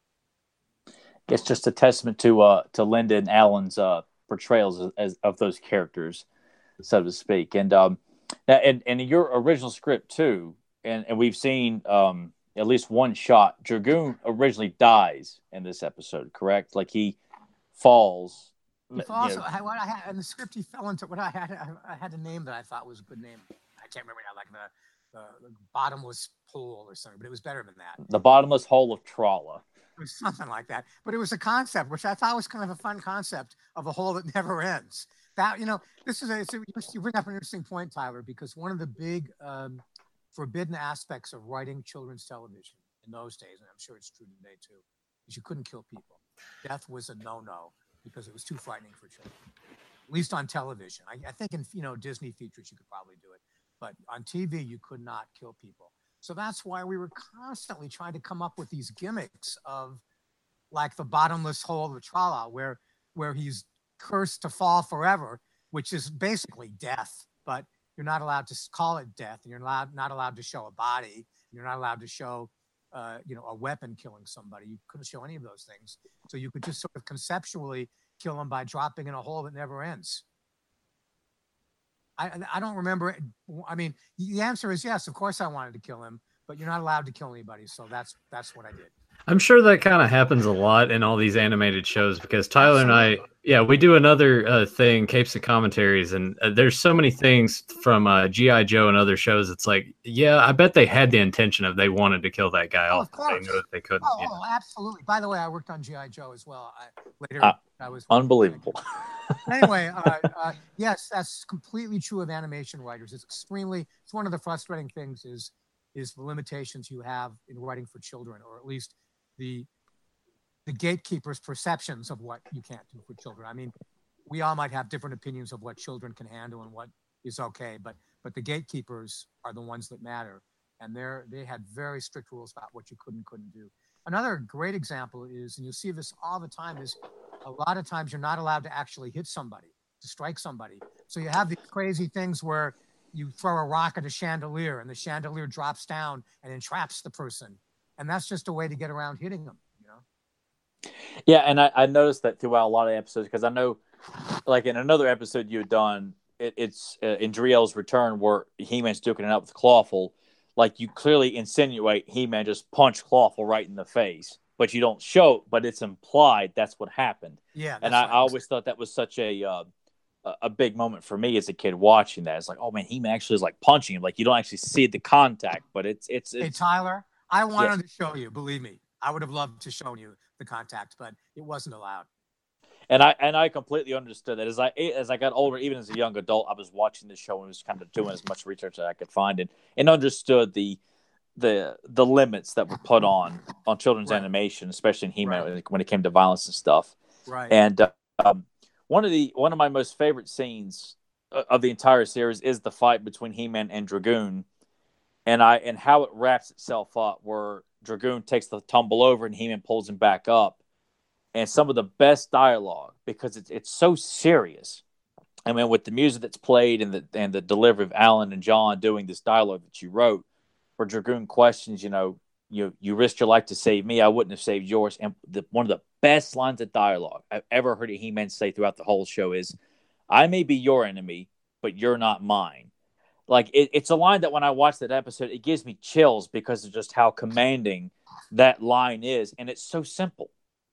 It's just a testament to uh, to Linda and Alan's uh, portrayals as, as, of those characters, so to speak. And um, now, and, and in your original script too, and, and we've seen um, at least one shot. Dragoon originally dies in this episode, correct? Like he falls. He falls. You know. I, what I had in the script, he fell into what I had. I, I had a name that I thought was a good name. I can't remember now, like the, the, the bottomless pool or something, but it was better than that. The bottomless hole of Trolla. It was something like that. But it was a concept, which I thought was kind of a fun concept of a hole that never ends. That, you know, this is a, so you bring up an interesting point, Tyler, because one of the big um, forbidden aspects of writing children's television in those days, and I'm sure it's true today too, is you couldn't kill people. Death was a no-no because it was too frightening for children, at least on television. I, I think in, you know, Disney features, you could probably do it, but on T V, you could not kill people. So that's why we were constantly trying to come up with these gimmicks of like the bottomless hole of Trolla, where where he's cursed to fall forever, which is basically death, but you're not allowed to call it death, and you're not, not allowed to show a body. You're not allowed to show, uh, you know, a weapon killing somebody. You couldn't show any of those things. So you could just sort of conceptually kill him by dropping in a hole that never ends. I, I don't remember. I mean, the answer is yes. Of course, I wanted to kill him, but you're not allowed to kill anybody. So that's that's what I did. I'm sure that kind of happens a lot in all these animated shows because Tyler Absolutely. and I, yeah, we do another uh, thing, Capes and Commentaries, and uh, there's so many things from uh, G I. Joe and other shows. It's like, yeah, I bet they had the intention of they wanted to kill that guy Oh, off. of course. They knew that they couldn't. Oh, yeah. oh, absolutely. By the way, I worked on G I. Joe as well. I, later, Uh, I was Unbelievable. anyway, uh, uh, yes, that's completely true of animation writers. It's extremely. It's one of the frustrating things is is the limitations you have in writing for children, or at least the the gatekeepers' perceptions of what you can't do for children. I mean, we all might have different opinions of what children can handle and what is okay, but but the gatekeepers are the ones that matter, and they're they had very strict rules about what you could and couldn't do. Another great example is, and you see this all the time, is a lot of times you're not allowed to actually hit somebody, to strike somebody. So you have these crazy things where you throw a rock at a chandelier and the chandelier drops down and entraps the person, and that's just a way to get around hitting them. Yeah, and I, I noticed that throughout a lot of episodes because I know, like in another episode you had done, it, it's uh, in Driel's Return where He-Man's duking it out with Clawful. Like you clearly insinuate He-Man just punched Clawful right in the face, but you don't show, but it's implied that's what happened. Yeah, and I, I always thought that was such a uh, a big moment for me as a kid watching that. It's like, oh man, He-Man actually is like punching him. Like you don't actually see the contact, but it's it's. it's hey Tyler, I wanted yeah. to show you. Believe me, I would have loved to show you the contact, but it wasn't allowed. And I and I completely understood that as I as I got older, even as a young adult, I was watching the show and was kind of doing as much research as I could find and, and understood the the the limits that were put on on children's right. animation, especially in He-Man right. when it came to violence and stuff. Right. And uh, um, one of the one of my most favorite scenes of the entire series is the fight between He-Man and Dragoon, and I and how it wraps itself up where Dragoon takes the tumble over and He-Man pulls him back up. And some of the best dialogue because it's it's so serious. I mean, with the music that's played and the and the delivery of Alan and John doing this dialogue that you wrote, where Dragoon questions, you know, you you risked your life to save me, I wouldn't have saved yours. And the, one of the best lines of dialogue I've ever heard a He-Man say throughout the whole show is, "I may be your enemy, but you're not mine." Like it, it's a line that when I watch that episode, it gives me chills because of just how commanding that line is, and it's so simple.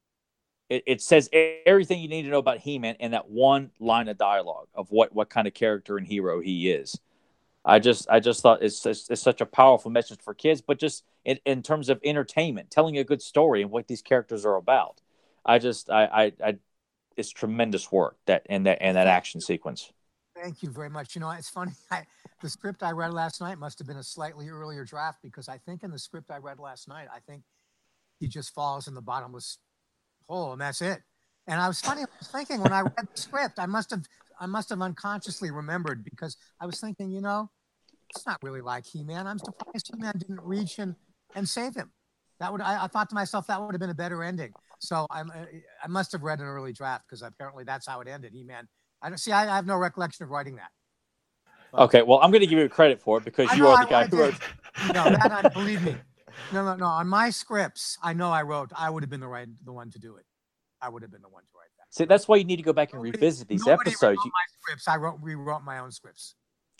It, it says everything you need to know about He-Man in that one line of dialogue of what, what kind of character and hero he is. I just I just thought it's, it's, it's such a powerful message for kids, but just in, in terms of entertainment, telling a good story and what these characters are about. I just I I, I it's tremendous work that in that and that action sequence. Thank you very much. You know, it's funny. I, the script I read last night must have been a slightly earlier draft because I think in the script I read last night, I think he just falls in the bottomless hole and that's it. And I was funny. I was thinking when I read the script, I must have I must have unconsciously remembered because I was thinking, you know, it's not really like He-Man. I'm surprised He-Man didn't reach and and save him. That would I, I thought to myself that would have been a better ending. So I'm I must have read an early draft because apparently that's how it ended. He-Man. I don't see. I, I have no recollection of writing that. But, okay, well, I'm going to give you credit for it because you are the guy who wrote. No, that I, believe me. No, no, no. On my scripts, I know I wrote. I would have been the right, the one to do it. I would have been the one to write that. See, that's why you need to go back and nobody, revisit these episodes. Wrote my scripts. I wrote, rewrote my own scripts.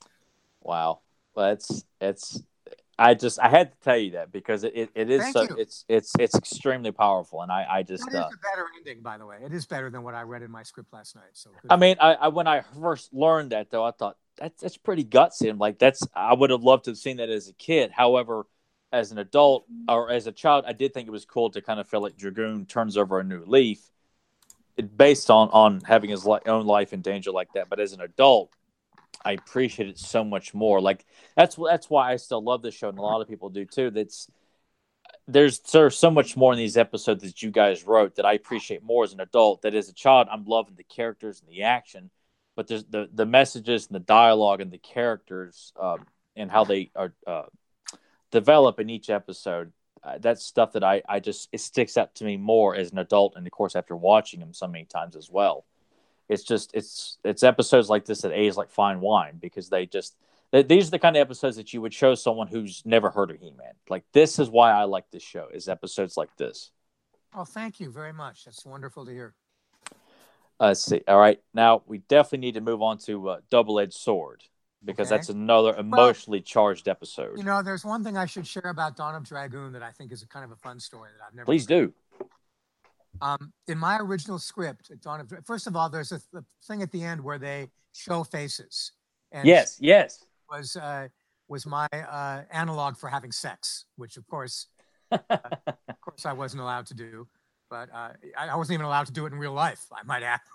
Wow, well, it's it's. I just I had to tell you that because it, it, it is Thank so you. it's it's it's extremely powerful, and I I just that is uh, a better ending, by the way. It is better than what I read in my script last night. So I mean, I, I when I first learned that though, I thought that's that's pretty gutsy. And like that's I would have loved to have seen that as a kid. However, as an adult or as a child, I did think it was cool to kind of feel like Dragoon turns over a new leaf, it, based on on having his li- own life in danger like that. But as an adult, I appreciate it so much more. Like that's that's why I still love this show, and a lot of people do too. That's there's there's so much more in these episodes that you guys wrote that I appreciate more as an adult. That as a child, I'm loving the characters and the action, but there's the the messages and the dialogue and the characters um, and how they are uh, develop in each episode. Uh, that's stuff that I I just it sticks out to me more as an adult, and of course after watching them so many times as well. It's just it's it's episodes like this that age like fine wine because they just they, these are the kind of episodes that you would show someone who's never heard of He-Man. Like this is why I like this show is episodes like this. Oh, thank you very much. That's wonderful to hear. Uh, let's see. All right, now we definitely need to move on to uh, Double-Edged Sword. because Okay. that's another emotionally charged episode. You know, there's one thing I should share about Dawn of Dragoon that I think is a kind of a fun story that I've never. Please heard. do. Um, in my original script, at Dawn of Dra- first of all, there's a, a thing at the end where they show faces. And Yes, yes. Was uh, was my uh, analog for having sex, which of course, uh, of course, I wasn't allowed to do. But uh, I I wasn't even allowed to do it in real life, I might add.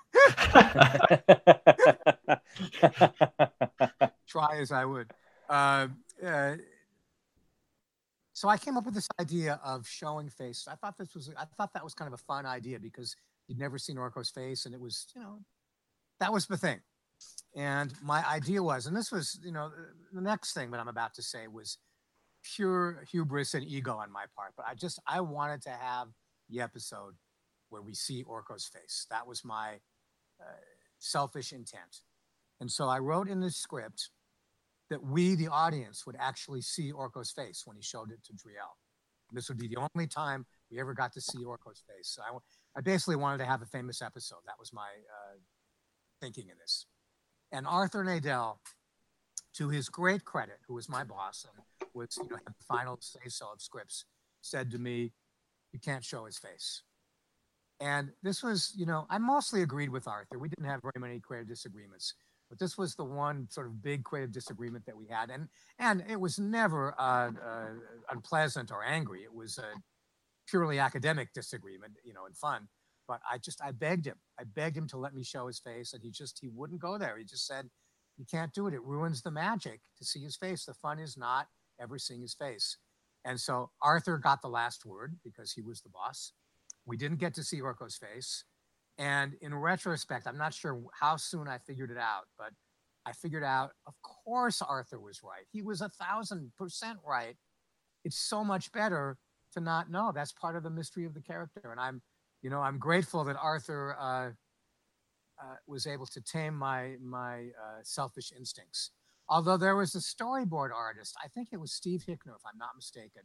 Try as I would. Uh, uh, so I came up with this idea of showing face. I thought this was, I thought that was kind of a fun idea because you'd never seen Orko's face, and it was, you know, that was the thing. And my idea was, and this was, you know, the next thing that I'm about to say was pure hubris and ego on my part. But I just, I wanted to have the episode where we see Orko's face. That was my uh, selfish intent. And so I wrote in the script that we, the audience, would actually see Orko's face when he showed it to Driel. And this would be the only time we ever got to see Orko's face. So I, I basically wanted to have a famous episode. That was my uh, thinking in this. And Arthur Nadel, to his great credit, who was my boss and was, you know, had the final say-so of scripts, said to me, "You can't show his face." And this was, you know, I mostly agreed with Arthur. We didn't have very many creative disagreements, but this was the one sort of big creative disagreement that we had. And and it was never uh, uh, unpleasant or angry. It was a purely academic disagreement, you know, and fun. But I just, I begged him. I begged him to let me show his face, and he just, he wouldn't go there. He just said, "You can't do it. It ruins the magic to see his face. The fun is not ever seeing his face." And so Arthur got the last word because he was the boss. We didn't get to see Orko's face. And in retrospect, I'm not sure how soon I figured it out, but I figured out, of course, Arthur was right. He was a thousand percent right. It's so much better to not know. That's part of the mystery of the character. And I'm, you know, I'm grateful that Arthur uh, uh, was able to tame my, my uh, selfish instincts. Although there was a storyboard artist, I think it was Steve Hickner, if I'm not mistaken.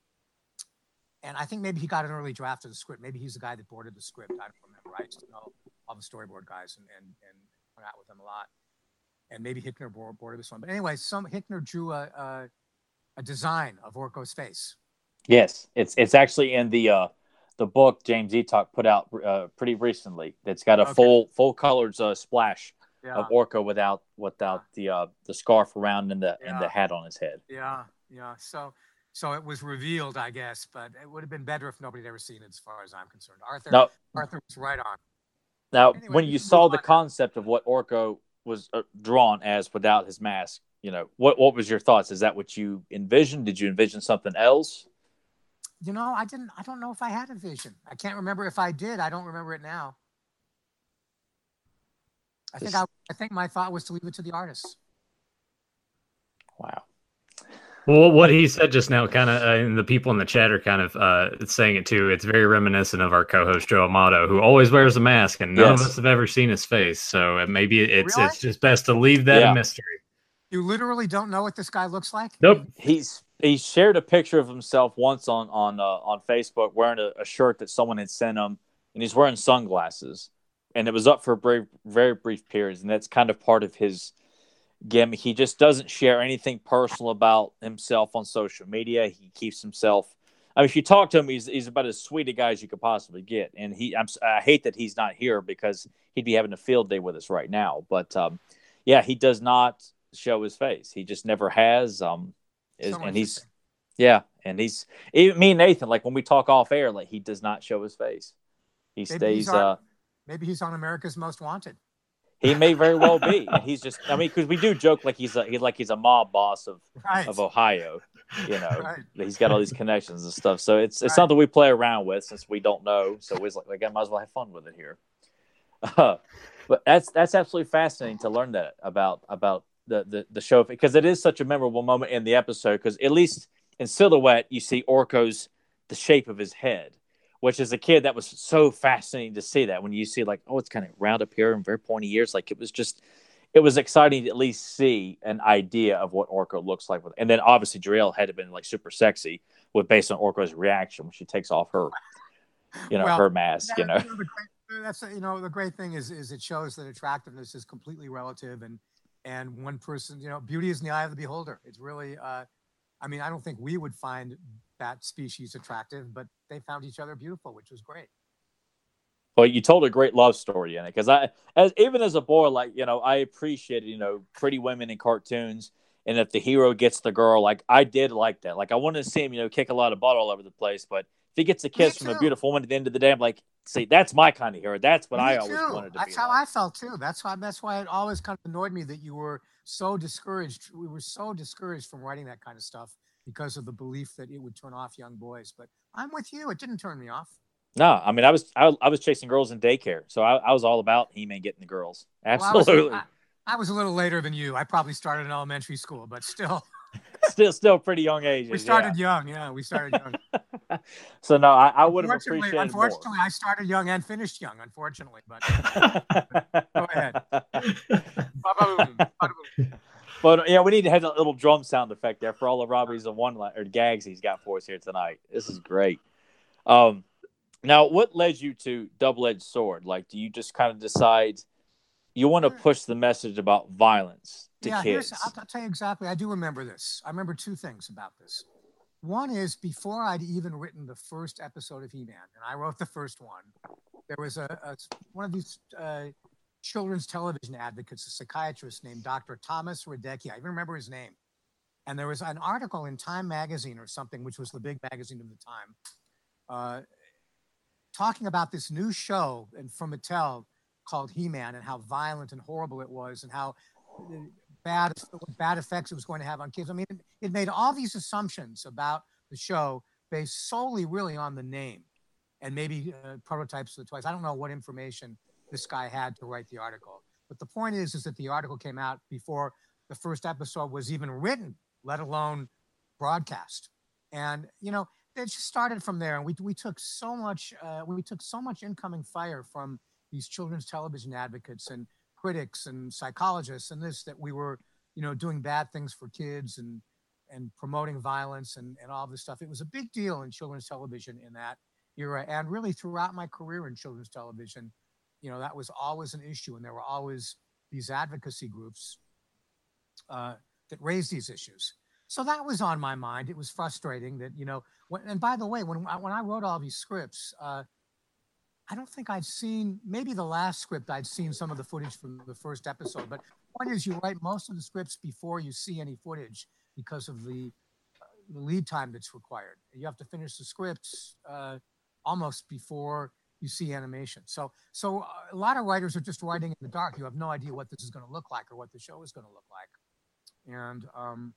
And I think maybe he got an early draft of the script. Maybe he's the guy that boarded the script. I don't remember. I used to know all the storyboard guys and, and, and hung out with them a lot. And maybe Hickner boarded this one. But anyway, some Hickner drew a, a, a design of Orko's face. Yes, it's it's actually in the uh, the book James Eatock put out uh, pretty recently. That's got a Okay. full full colors uh, splash Yeah. of Orko without without the uh, the scarf around and the Yeah. and the hat on his head. Yeah, yeah. So, so it was revealed, I guess, but it would have been better if nobody had ever seen it, as far as I'm concerned. Arthur, Now, Arthur was right on. now Anyway, when we you can saw move the on now. concept of what Orko was uh, drawn as without his mask, you know, what what was your thoughts? Is that what you envisioned? Did you envision something else? You know, I didn't. I don't know if I had a vision. I can't remember if I did. I don't remember it now. I think This- I, I think my thought was to leave it to the artists. Wow. Well, what he said just now, kind of, uh, and the people in the chat are kind of uh, saying it too. It's very reminiscent of our co-host Joe Amato, who always wears a mask, and none Yes. of us have ever seen his face. So uh, maybe it's Really? it's just best to leave that Yeah. a mystery. You literally don't know what this guy looks like? Nope. He's he shared a picture of himself once on on uh, on Facebook wearing a, a shirt that someone had sent him, and he's wearing sunglasses, and it was up for a very very brief periods, and that's kind of part of his gimmick. He just doesn't share anything personal about himself on social media. He keeps himself. I mean, if you talk to him, he's he's about as sweet a guy as you could possibly get, and he I'm, I hate that he's not here because he'd be having a field day with us right now. But um, yeah, he does not show his face. He just never has. Um, is, So and he's interesting. yeah, and he's even me and Nathan. Like when we talk off air, like he does not show his face. He Maybe stays. he's on, Uh, maybe he's on America's Most Wanted. he may very well be, and he's just. I mean, because we do joke like he's a he like he's a mob boss of Right. of Ohio. You know, Right. he's got all these connections and stuff. So it's it's Right. something we play around with since we don't know. So we're like, like I might as well have fun with it here. Uh, but that's that's absolutely fascinating to learn that about about the the, the show because it is such a memorable moment in the episode. Because at least in silhouette, you see Orko's the shape of his head, which is a kid that was so fascinating to see that when you see like, oh, it's kind of round up here and very pointy ears. Like it was just, it was exciting to at least see an idea of what Orko looks like. With, and then obviously Driel had to been like super sexy with based on Orko's reaction when she takes off her, you know, Well, her mask, you know. You know, the great, that's you know the great thing is is it shows that attractiveness is completely relative, and and one person, you know, beauty is in the eye of the beholder. It's really, uh, I mean, I don't think we would find that species attractive, but they found each other beautiful, which was great. Well, you told a great love story in it because I, as even as a boy, like you know, I appreciated you know pretty women in cartoons, and if the hero gets the girl, like I did like that. Like I wanted to see him, you know, kick a lot of butt all over the place, but if he gets a Me kiss from a too. beautiful woman at the end of the day, I'm like, see, that's my kind of hero. That's what Me I always too. wanted to be That's how like. I felt too. That's why. That's why it always kind of annoyed me that you were so discouraged. We were so discouraged from writing that kind of stuff because of the belief that it would turn off young boys. But I'm with you. It didn't turn me off. No, I mean, I was I, I was chasing girls in daycare, so I, I was all about He-Man getting the girls. Well, I was. A, Absolutely, I, I was a little later than you. I probably started in elementary school, but still, still still pretty young we ages. started young. Yeah, we started young. Yeah. So no, I, I would have Unfortunately, appreciated unfortunately, I started young and finished young. Unfortunately, but go ahead. more. But yeah, we need to have that little drum sound effect there for all of Robbie's one or gags he's got for us here tonight. This is great. Um, now, what led you to Double Edged Sword? Like, do you just kind of decide you want to push the message about violence to yeah, kids? here's, I'll, I'll tell you exactly. I do remember this. I remember two things about this. One is before I'd even written the first episode of He-Man, and I wrote the first one, there was a, a one of these uh, children's television advocates, a psychiatrist named Doctor Thomas Radecki. I even remember his name. And there was an article in Time magazine or something, which was the big magazine of the time, uh, talking about this new show and from Mattel called He-Man and how violent and horrible it was and how bad bad effects it was going to have on kids. I mean, it, it made all these assumptions about the show based solely really on the name and maybe uh, prototypes of the toys. I don't know what information this guy had to write the article. But the point is, is that the article came out before the first episode was even written, let alone broadcast. And, you know, it just started from there. And we, we took so much, uh, we took so much incoming fire from these children's television advocates and critics and psychologists and this, that we were, you know, doing bad things for kids and, and promoting violence and, and all this stuff. It was a big deal in children's television in that era. And really throughout my career in children's television, you know, that was always an issue. And there were always these advocacy groups uh, that raised these issues. So that was on my mind. It was frustrating that, you know, when, and by the way, when I, when I wrote all these scripts, uh, I don't think I'd seen, maybe the last script, I'd seen some of the footage from the first episode. But the point is, you write most of the scripts before you see any footage because of the, uh, the lead time that's required. You have to finish the scripts uh, almost before you see animation. So, so a lot of writers are just writing in the dark. You have no idea what this is going to look like or what the show is going to look like. And, um,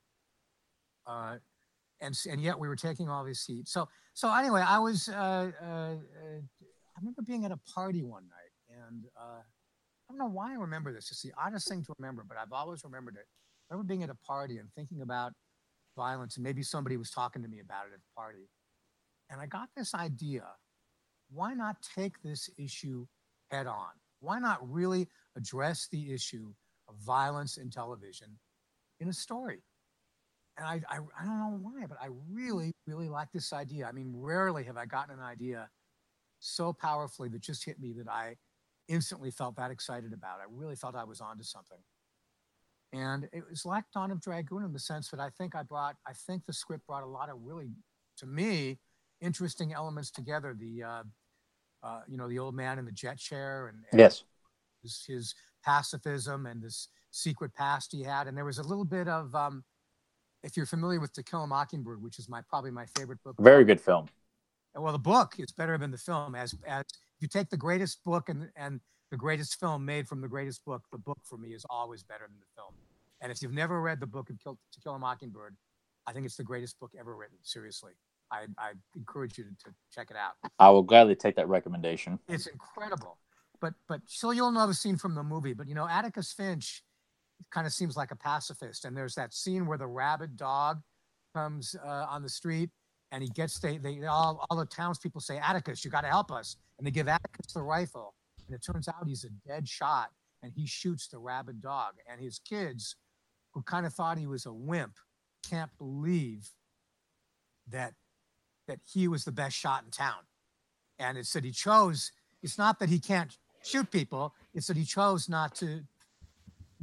uh, and, and yet we were taking all these heat. So, so anyway, I was, uh, uh, uh, I remember being at a party one night, and uh, I don't know why I remember this. It's the oddest thing to remember, but I've always remembered it. I remember being at a party and thinking about violence, and maybe somebody was talking to me about it at the party. And I got this idea. Why not take this issue head on? Why not really address the issue of violence in television in a story? And I, I, I don't know why, but I really, really like this idea. I mean, rarely have I gotten an idea so powerfully that just hit me that I instantly felt that excited about. I really felt I was onto something. And it was like Dawn of Dragoon in the sense that I think I brought, I think the script brought a lot of really, to me, interesting elements together. The, uh, uh, you know, the old man in the jet chair and, and yes, his, his pacifism and this secret past he had. And there was a little bit of, um, if you're familiar with To Kill a Mockingbird, which is my probably my favorite book. Very good film. Well, the book is better than the film. As as if you take the greatest book and and the greatest film made from the greatest book, the book for me is always better than the film. And if you've never read the book of Kill, To Kill a Mockingbird, I think it's the greatest book ever written. Seriously, I, I encourage you to, to check it out. I will gladly take that recommendation. It's incredible. But but so you'll know the scene from the movie. But you know, Atticus Finch kind of seems like a pacifist. And there's that scene where the rabid dog comes uh, on the street and he gets, they, they all, all the townspeople say, Atticus, you got to help us. And they give Atticus the rifle. And it turns out he's a dead shot and he shoots the rabid dog. And his kids, who kind of thought he was a wimp, can't believe that, that he was the best shot in town. And it's that he chose, it's not that he can't shoot people, it's that he chose not to,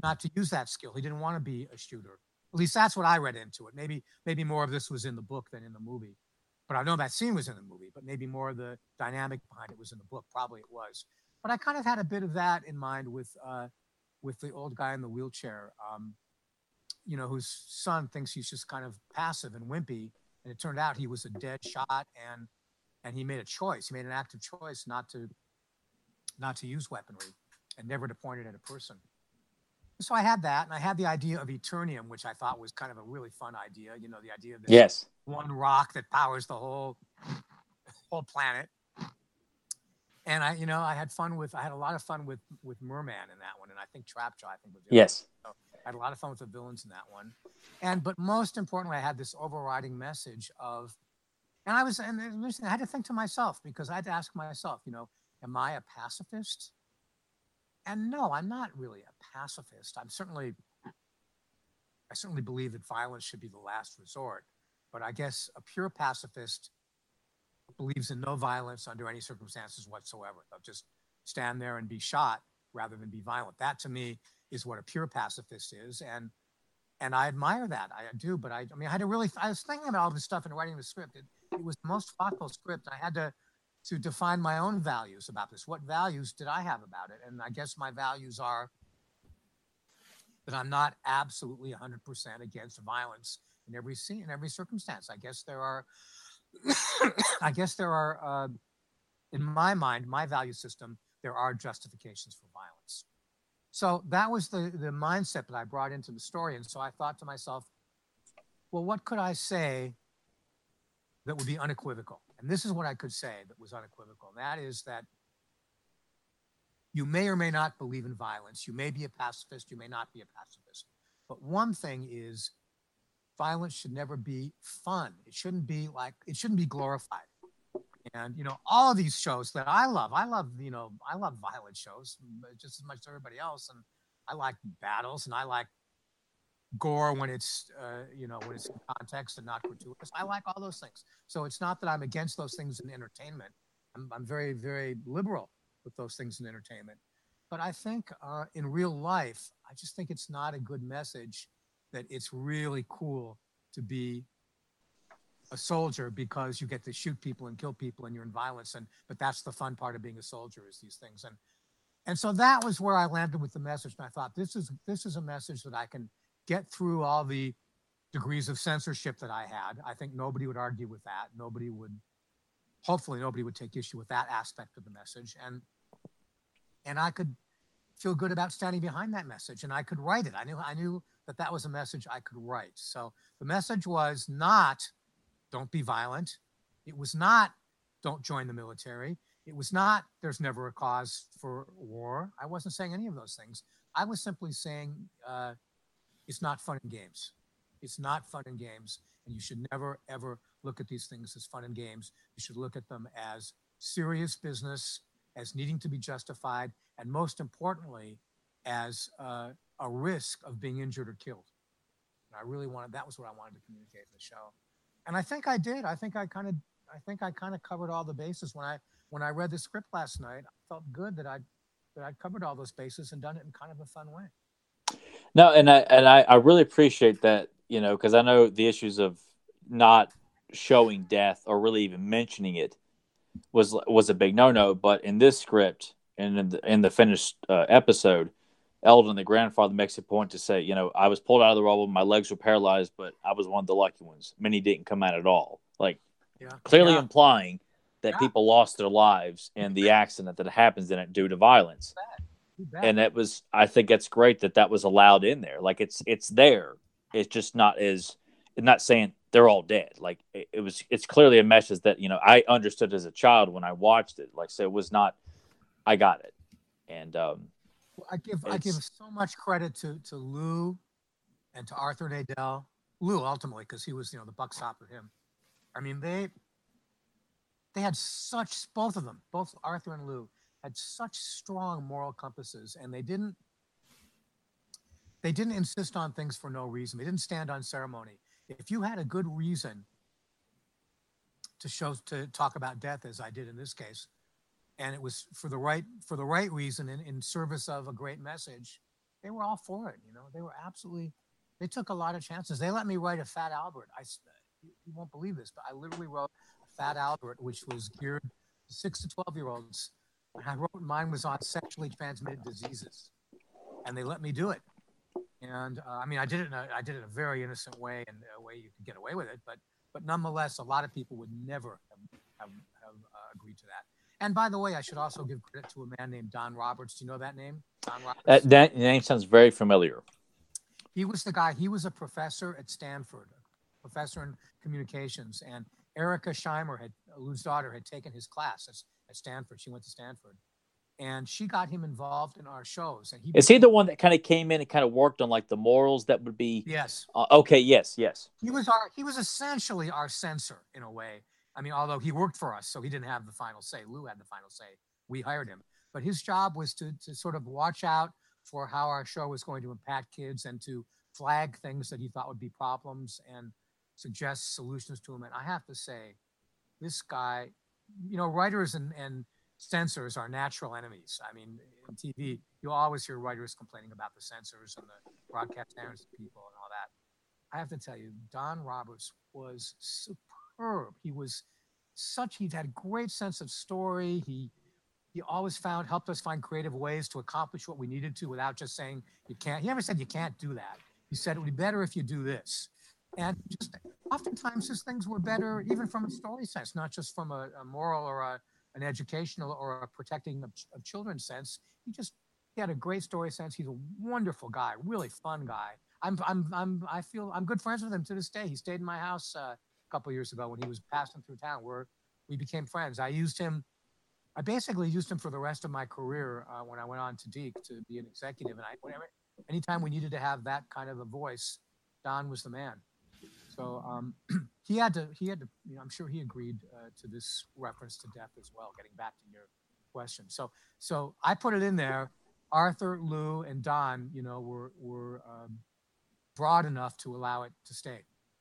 not to use that skill. He didn't want to be a shooter. At least that's what I read into it. Maybe maybe more of this was in the book than in the movie. But I know that scene was in the movie, but maybe more of the dynamic behind it was in the book. Probably it was. But I kind of had a bit of that in mind with uh, with the old guy in the wheelchair, um, you know, whose son thinks he's just kind of passive and wimpy. And it turned out he was a dead shot, and and he made a choice. He made an active choice not to not to use weaponry and never to point it at a person. So I had that, and I had the idea of Eternium, which I thought was kind of a really fun idea. You know, the idea of this Yes. one rock that powers the whole whole planet. And I, you know, I had fun with, I had a lot of fun with with Merman in that one, and I think Trapjaw, I think was the Yes. so I had a lot of fun with the villains in that one. And but most importantly, I had this overriding message of, and I was, and I had to think to myself, because I had to ask myself, you know, am I a pacifist? And no, I'm not really a pacifist. I'm certainly, I certainly believe that violence should be the last resort. But I guess a pure pacifist believes in no violence under any circumstances whatsoever. They'll just stand there and be shot rather than be violent. That to me is what a pure pacifist is. And and I admire that. I do. But I, I mean, I had to really, I was thinking about all this stuff and writing the script. It, it was the most thoughtful script. I had to to define my own values about this. What values did I have about it? And I guess my values are that I'm not absolutely one hundred percent against violence in every scene, in every circumstance. I guess there are, I guess there are, uh, in my mind, my value system, there are justifications for violence. So that was the, the mindset that I brought into the story. And so I thought to myself, well, what could I say that would be unequivocal? And this is what I could say that was unequivocal. And that is that you may or may not believe in violence. You may be a pacifist. You may not be a pacifist. But one thing is violence should never be fun. It shouldn't be like, it shouldn't be glorified. And, you know, all of these shows that I love, I love, you know, I love violent shows just as much as everybody else. And I like battles, and I like gore when it's, uh, you know, when it's in context and not gratuitous. I like all those things. So it's not that I'm against those things in entertainment. I'm, I'm very, very liberal with those things in entertainment. But I think uh, in real life, I just think it's not a good message that it's really cool to be a soldier because you get to shoot people and kill people and you're in violence. And but that's the fun part of being a soldier, is these things. And and so that was where I landed with the message. And I thought, this is this is a message that I can get through all the degrees of censorship that I had. I think nobody would argue with that. Nobody would, hopefully nobody would take issue with that aspect of the message. And and I could feel good about standing behind that message, and I could write it. I knew I knew that that was a message I could write. So the message was not, don't be violent. It was not, don't join the military. It was not, there's never a cause for war. I wasn't saying any of those things. I was simply saying, uh, it's not fun and games. It's not fun and games. And you should never, ever look at these things as fun and games. You should look at them as serious business, as needing to be justified, and most importantly, as uh, a risk of being injured or killed. And I really wanted, that was what I wanted to communicate in the show. And I think I did. I think I kind of, I think I kind of covered all the bases. When I, when I read the script last night, I felt good that I'd, that I'd covered all those bases and done it in kind of a fun way. No, and I and I, I really appreciate that, you know, because I know the issues of not showing death or really even mentioning it was was a big no-no. But in this script and in the, in the finished uh, episode, Eldon, the grandfather, makes a point to say, you know, I was pulled out of the rubble, my legs were paralyzed, but I was one of the lucky ones. Many didn't come out at all. Like, yeah. clearly yeah. implying that yeah. people lost their lives in the accident that happens in it due to violence. And it was, I think it's great that that was allowed in there. Like, it's it's there. It's just not as, it's not saying they're all dead. Like, it, it was, it's clearly a message that, you know, I understood as a child when I watched it. Like, so it was not, I got it. And, um, I give I give so much credit to to Lou and to Arthur Nadel. Lou ultimately, because he was, you know, the buck stopped with him. I mean, they they had such, both of them, both Arthur and Lou had such strong moral compasses, and they didn't they didn't insist on things for no reason. They didn't stand on ceremony. If you had a good reason to show to talk about death, as I did in this case, and it was for the right for the right reason in, in service of a great message, they were all for it. You know, they were absolutely. They took a lot of chances. They let me write a Fat Albert. I you won't believe this, but I literally wrote a Fat Albert, which was geared to six to twelve year olds. And I wrote mine was on sexually transmitted diseases, and they let me do it. And uh, I mean, I did it in a, I did it in a very innocent way, and a way you could get away with it. But but nonetheless, a lot of people would never have, have, have uh, agreed to that. And by the way, I should also give credit to a man named Don Roberts. Do you know that name? Don Roberts. That, that name sounds very familiar. He was the guy. He was a professor at Stanford, a professor in communications, and Erica Scheimer, had Lou's daughter, had taken his class at, at Stanford. She went to Stanford. And she got him involved in our shows. And he is he the one that kind of came in and kind of worked on like the morals that would be? Yes. Uh, okay. Yes. Yes. He was our. He was essentially our censor in a way. I mean, although he worked for us, so he didn't have the final say. Lou had the final say. We hired him, but his job was to to sort of watch out for how our show was going to impact kids and to flag things that he thought would be problems and suggest solutions to them. And I have to say, this guy, you know, writers and and censors are natural enemies. I mean, in T V, you'll always hear writers complaining about the censors and the broadcast standards of people and all that. I have to tell you, Don Roberts was superb. He was such, he had a great sense of story. He he always found, helped us find creative ways to accomplish what we needed to without just saying, you can't. He never said, you can't do that. He said, it would be better if you do this. And just oftentimes his things were better, even from a story sense, not just from a, a moral or a an educational or a protecting of, of children's sense. He just, he had a great story sense. He's a wonderful guy, really fun guy. I'm, I'm, I'm, I feel I'm good friends with him to this day. He stayed in my house uh, a couple of years ago when he was passing through town, where we became friends. I used him, I basically used him for the rest of my career uh, when I went on to Deke to be an executive. And I, whenever, anytime we needed to have that kind of a voice, Don was the man. So um, he had to, he had to, you know, I'm sure he agreed uh, to this reference to death as well, getting back to your question. So, so I put it in there. Arthur, Lou, and Don, you know, were, were um, broad enough to allow it to stay.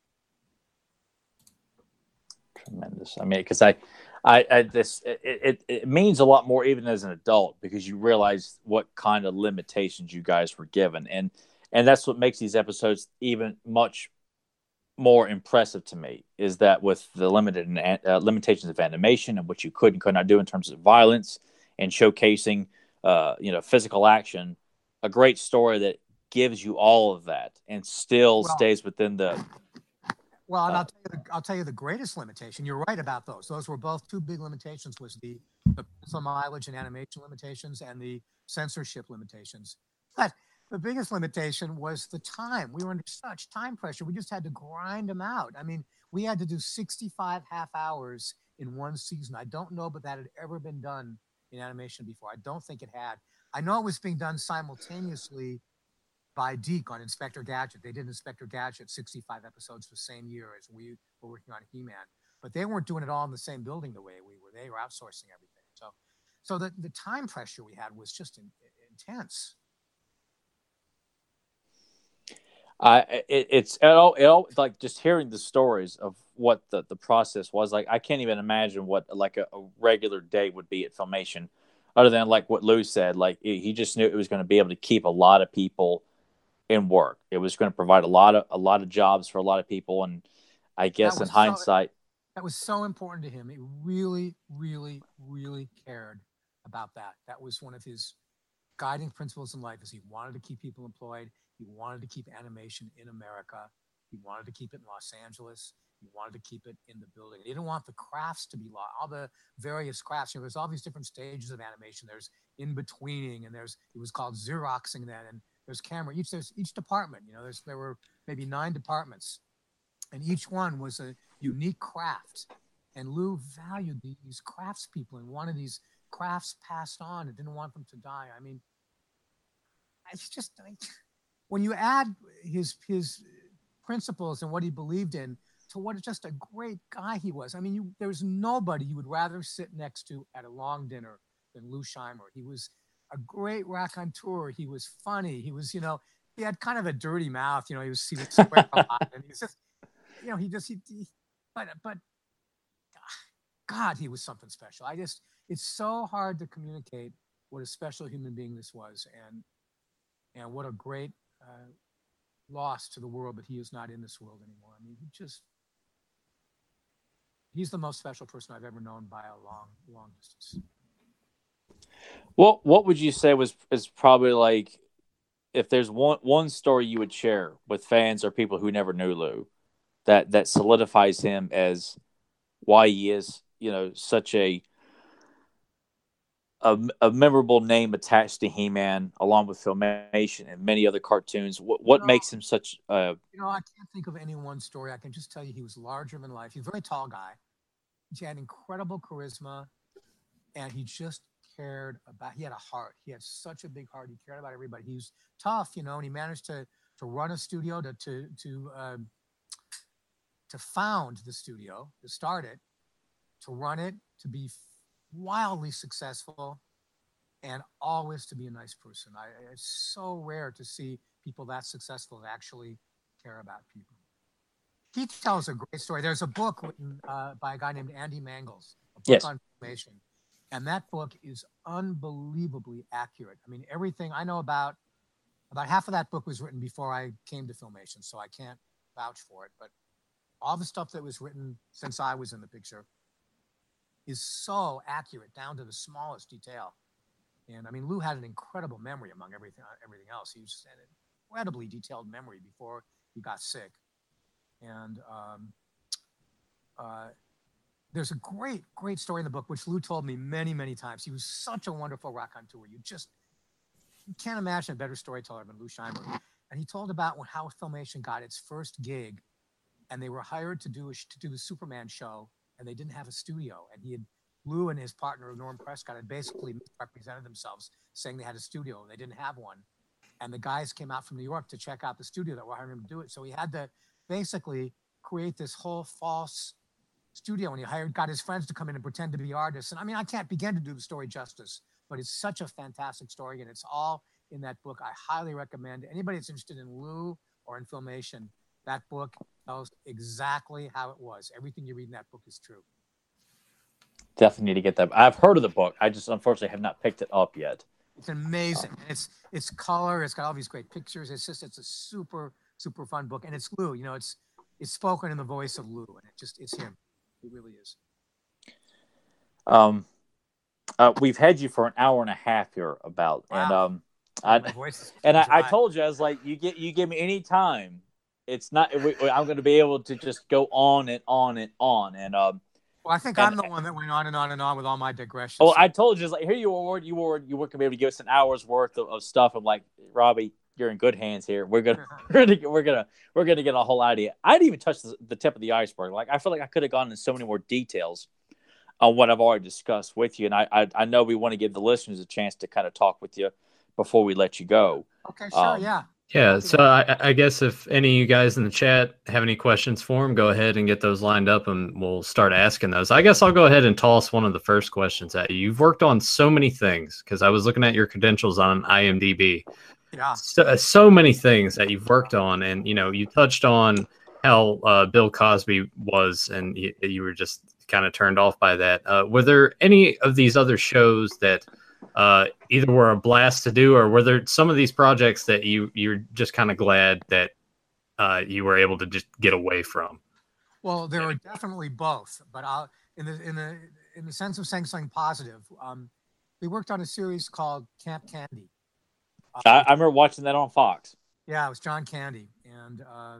Tremendous. I mean, because I, I, I, this, it, it, it means a lot more even as an adult, because you realize what kind of limitations you guys were given. And, and that's what makes these episodes even much more impressive to me, is that with the limited uh, limitations of animation and what you could and could not do in terms of violence and showcasing, uh, you know, physical action, a great story that gives you all of that and still well, stays within the. Well, and uh, I'll tell you, the, I'll tell you the greatest limitation. You're right about those. Those were both two big limitations: was the the pencil mileage and animation limitations, and the censorship limitations. But the biggest limitation was the time. We were under such time pressure. We just had to grind them out. I mean, we had to do sixty-five half hours in one season. I don't know, but that had ever been done in animation before. I don't think it had. I know it was being done simultaneously by Deke on Inspector Gadget. They did Inspector Gadget sixty-five episodes the same year as we were working on He-Man. But they weren't doing it all in the same building the way we were. They were outsourcing everything. So, so the, the time pressure we had was just in, intense. Uh, it, it's it all, it all, like just hearing the stories of what the, the process was like. I can't even imagine what like a, a regular day would be at Filmation, other than like what Lou said. Like he just knew it was going to be able to keep a lot of people in work. It was going to provide a lot of a lot of jobs for a lot of people. And I guess in hindsight, so, that was so important to him. He really, really, really cared about that. That was one of his guiding principles in life. Is he wanted to keep people employed. He wanted to keep animation in America. He wanted to keep it in Los Angeles. He wanted to keep it in the building. He didn't want the crafts to be lost. All the various crafts. You know, there's all these different stages of animation. There's in-betweening, and there's, it was called Xeroxing then, and there's camera. Each there's each department. You know, there's there were maybe nine departments, and each one was a unique craft. And Lou valued these craftspeople and wanted these crafts passed on and didn't want them to die. I mean, it's just like, when you add his his principles and what he believed in to what just a great guy he was. I mean, you, there's nobody you would rather sit next to at a long dinner than Lou Scheimer. He was a great raconteur. He was funny. He was, you know, he had kind of a dirty mouth. You know, he was he would swear a lot, and he's just, you know, he just he, he but but God, he was something special. I just, it's so hard to communicate what a special human being this was, and And what a great uh, loss to the world that he is not in this world anymore. I mean, he just, he's the most special person I've ever known by a long, long distance. What What would you say was is probably like if there's one one story you would share with fans or people who never knew Lou that that solidifies him as why he is, you know, such a a, a memorable name attached to He-Man, along with Filmation and many other cartoons. What what No, makes him such a you know, I can't think of any one story. I can just tell you he was larger than life. He's a very tall guy. He had incredible charisma, and he just cared about. He had a heart. He had such a big heart. He cared about everybody. He was tough, you know, and he managed to to run a studio, to to to um, to found the studio, to start it, to run it, to be wildly successful, and always to be a nice person. I, it's so rare to see people that successful that actually care about people. He tells a great story. There's a book written uh, by a guy named Andy Mangels, a book yes? on Filmation. And that book is unbelievably accurate. I mean, everything I know about, about half of that book was written before I came to Filmation, so I can't vouch for it. But all the stuff that was written since I was in the picture is so accurate down to the smallest detail. And I mean, Lou had an incredible memory among everything, everything else. He just had an incredibly detailed memory before he got sick. And um, uh, there's a great, great story in the book, which Lou told me many, many times. He was such a wonderful raconteur. You just you can't imagine a better storyteller than Lou Scheinberg. And he told about when how Filmation got its first gig, and they were hired to do a, to do the Superman show, and they didn't have a studio. And he had Lou and his partner Norm Prescott had basically misrepresented themselves, saying they had a studio. They didn't have one. And the guys came out from New York to check out the studio that were hiring him to do it. So he had to basically create this whole false studio, and he hired, got his friends to come in and pretend to be artists. And I mean, I can't begin to do the story justice, but it's such a fantastic story, and it's all in that book. I highly recommend anybody that's interested in Lou or in Filmation. That book tells exactly how it was. Everything you read in that book is true. Definitely need to get that. I've heard of the book. I just unfortunately have not picked it up yet. It's amazing. And it's it's color. It's got all these great pictures. It's just it's a super super fun book, and it's Lou. You know, it's it's spoken in the voice of Lou, and it just it's him. It really is. Um, uh, we've had you for an hour and a half here about, Wow. and um, I My voice is and I, I dry. told you I was like, you get you give me any time, it's not we, I'm going to be able to just go on and on and on, and um. Well, I think and, I'm the one that went on and on and on with all my digressions. Oh, so. I told you, it's like here you were, you were, you weren't going to be able to give us an hour's worth of, of stuff. I'm like, Robbie, you're in good hands here. We're gonna, we're gonna, we're gonna, we're gonna get a whole idea. I didn't even touch the, the tip of the iceberg. Like I feel like I could have gone into so many more details on what I've already discussed with you, and I, I, I know we want to give the listeners a chance to kind of talk with you before we let you go. Okay, sure, Um, yeah. Yeah, so I, I guess if any of you guys in the chat have any questions for him, go ahead and get those lined up and we'll start asking those. I guess I'll go ahead and toss one of the first questions at you. You've worked on so many things because I was looking at your credentials on IMDb. Yeah. So, so many things that you've worked on. And, you know, you touched on how uh, Bill Cosby was and you, you were just kind of turned off by that. Uh, were there any of these other shows that uh either were a blast to do, or were there some of these projects that you you're just kind of glad that uh you were able to just get away from? Well, there are definitely both, but I'll in the in the in the sense of saying something positive. Um, we worked on a series called Camp Candy. Uh, I, I remember watching that on Fox. Yeah, it was John Candy, and uh,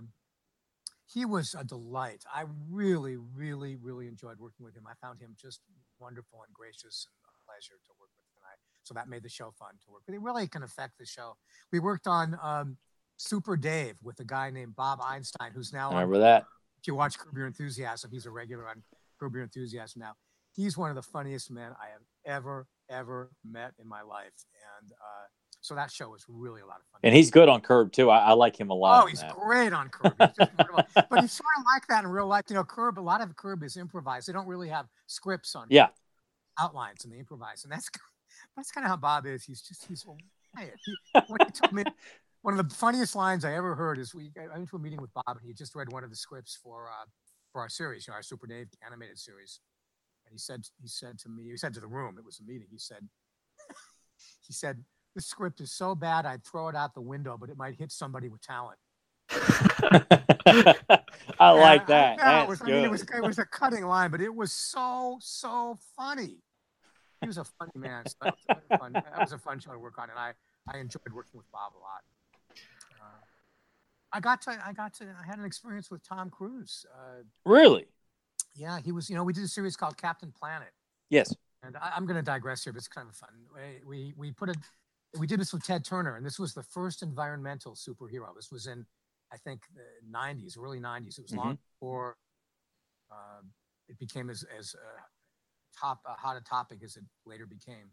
he was a delight. I really, really, really enjoyed working with him. I found him just wonderful and gracious and a pleasure to work with. And I, so that made the show fun to work with. It really can affect the show. We worked on um, Super Dave with a guy named Bob Einstein, who's now I remember on, that. If you watch Curb Your Enthusiasm, he's a regular on Curb Your Enthusiasm now. He's one of the funniest men I have ever, ever met in my life. And uh, so that show was really a lot of fun. And he's good on Curb too. I, I like him a lot. Oh, he's great on Curb. He's just but he's sort of like that in real life. You know, Curb, a lot of Curb is improvised. They don't really have scripts on yeah outlines, and they improvise. And that's that's kind of how Bob is. He's just he's quiet. He, what he told me, one of the funniest lines I ever heard is we I went to a meeting with Bob, and he just read one of the scripts for uh, for our series, you know, our Super Dave animated series. And he said he said to me, he said to the room, it was a meeting. He said he said, this script is so bad I'd throw it out the window, but it might hit somebody with talent. I like Yeah, that. I, That's it was, good. I mean, it was it was a cutting line, but it was so so funny. He was a funny man. So that, was a fun, that was a fun show to work on, and I I enjoyed working with Bob a lot. Uh, I got to I got to I had an experience with Tom Cruise. Uh, Really? yeah, he was. You know, we did a series called Captain Planet. Yes. And I, I'm going to digress here, but it's kind of fun. We, we we put a we did this with Ted Turner, and this was the first environmental superhero. This was in, I think, the nineties, early nineties. It was long Mhm. before uh, it became as as uh, top uh, hot a topic as it later became.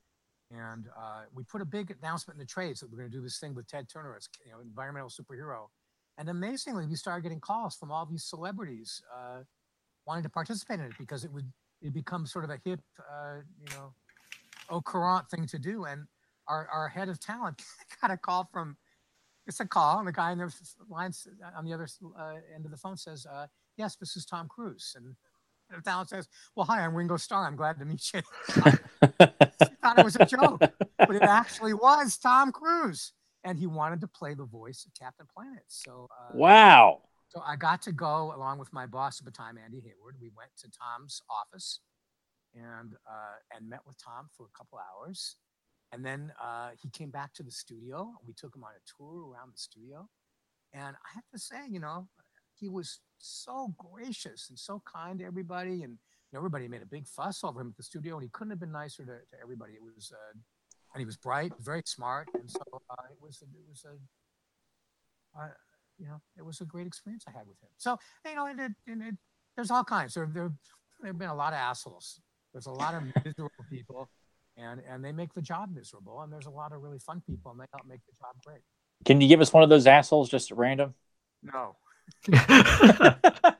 And uh, we put a big announcement in the trades that we're going to do this thing with Ted Turner as, you know, environmental superhero. And amazingly, we started getting calls from all these celebrities uh, wanting to participate in it because it would it become sort of a hip, uh, you know, au courant thing to do. And our, our head of talent got a call from, it's a call, and the guy on the line on the other uh, end of the phone says, uh, "Yes, this is Tom Cruise." And the talent says, "Well, hi, I'm Ringo Starr. I'm glad to meet you." I thought it was a joke, but it actually was Tom Cruise, and he wanted to play the voice of Captain Planet. So, uh, Wow. so I got to go along with my boss at the time, Andy Hayward. We went to Tom's office and uh, and met with Tom for a couple hours. And then uh, he came back to the studio. We took him on a tour around the studio. And I have to say, you know, he was so gracious and so kind to everybody. And you know, everybody made a big fuss over him at the studio. And he couldn't have been nicer to, to everybody. It was, uh, and he was bright, very smart. And so uh, it was, a, it was a, uh, you know, it was a great experience I had with him. So, you know, and it, and it, there's all kinds. There, there, there have been a lot of assholes. There's a lot of miserable people. And, and they make the job miserable. And there's a lot of really fun people, and they help make the job great. Can you give us one of those assholes just at random? No. that,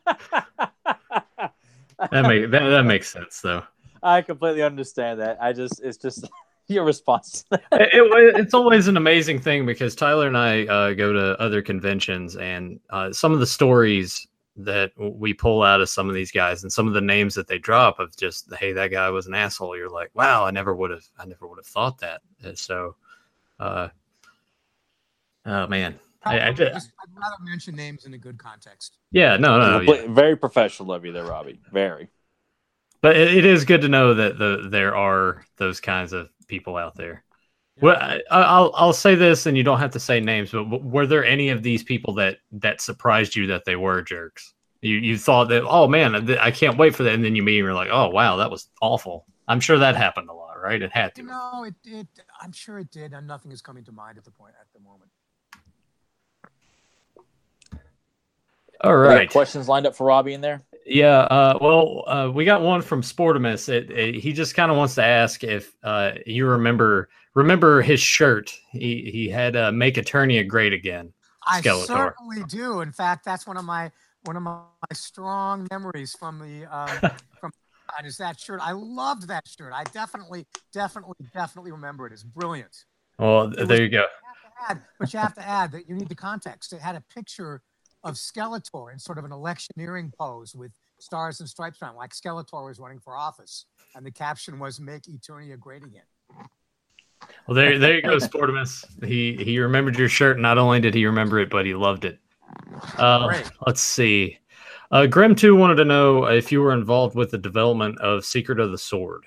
make, that, that makes sense, though. I completely understand that. I just, it's just your response. it, it, it's always an amazing thing because Tyler and I uh, go to other conventions, and uh, some of the stories that we pull out of some of these guys and some of the names that they drop of just, hey, that guy was an asshole. You're like, wow, I never would have, I never would have thought that. And so, uh, oh man, I, I just, I'd rather mention names in a good context. Yeah, no, no, no yeah. Very professional of you there, Robbie. Very. But it, it is good to know that the there are those kinds of people out there. Yeah. Well, I, I'll I'll say this, and you don't have to say names, but were there any of these people that that surprised you that they were jerks? You you thought that, oh man, I can't wait for that, and then you meet him, you're like, oh wow, that was awful. I'm sure that happened a lot, right? It had to. No, it it. I'm sure it did, and nothing is coming to mind at the point at the moment. All right. Questions lined up for Robbie in there? Yeah. Uh, well, uh, we got one from Sportimus. It, it, he just kind of wants to ask if uh, you remember remember his shirt. He he had uh, "Make Eternia Great Again." Skeletor. I certainly do. In fact, that's one of my one of my strong memories from the um, from is that shirt. I loved that shirt. I definitely, definitely, definitely remember it. It's brilliant. Well, it there you go. You add, but you have to add that you need the context. It had a picture of Skeletor in sort of an electioneering pose with stars and stripes around, like Skeletor was running for office, and the caption was "Make Eternia Great Again." Well, there, there you go, Sportimus. He he remembered your shirt. Not only did he remember it, but he loved it. Uh, let's see. Uh, Grim two wanted to know if you were involved with the development of Secret of the Sword.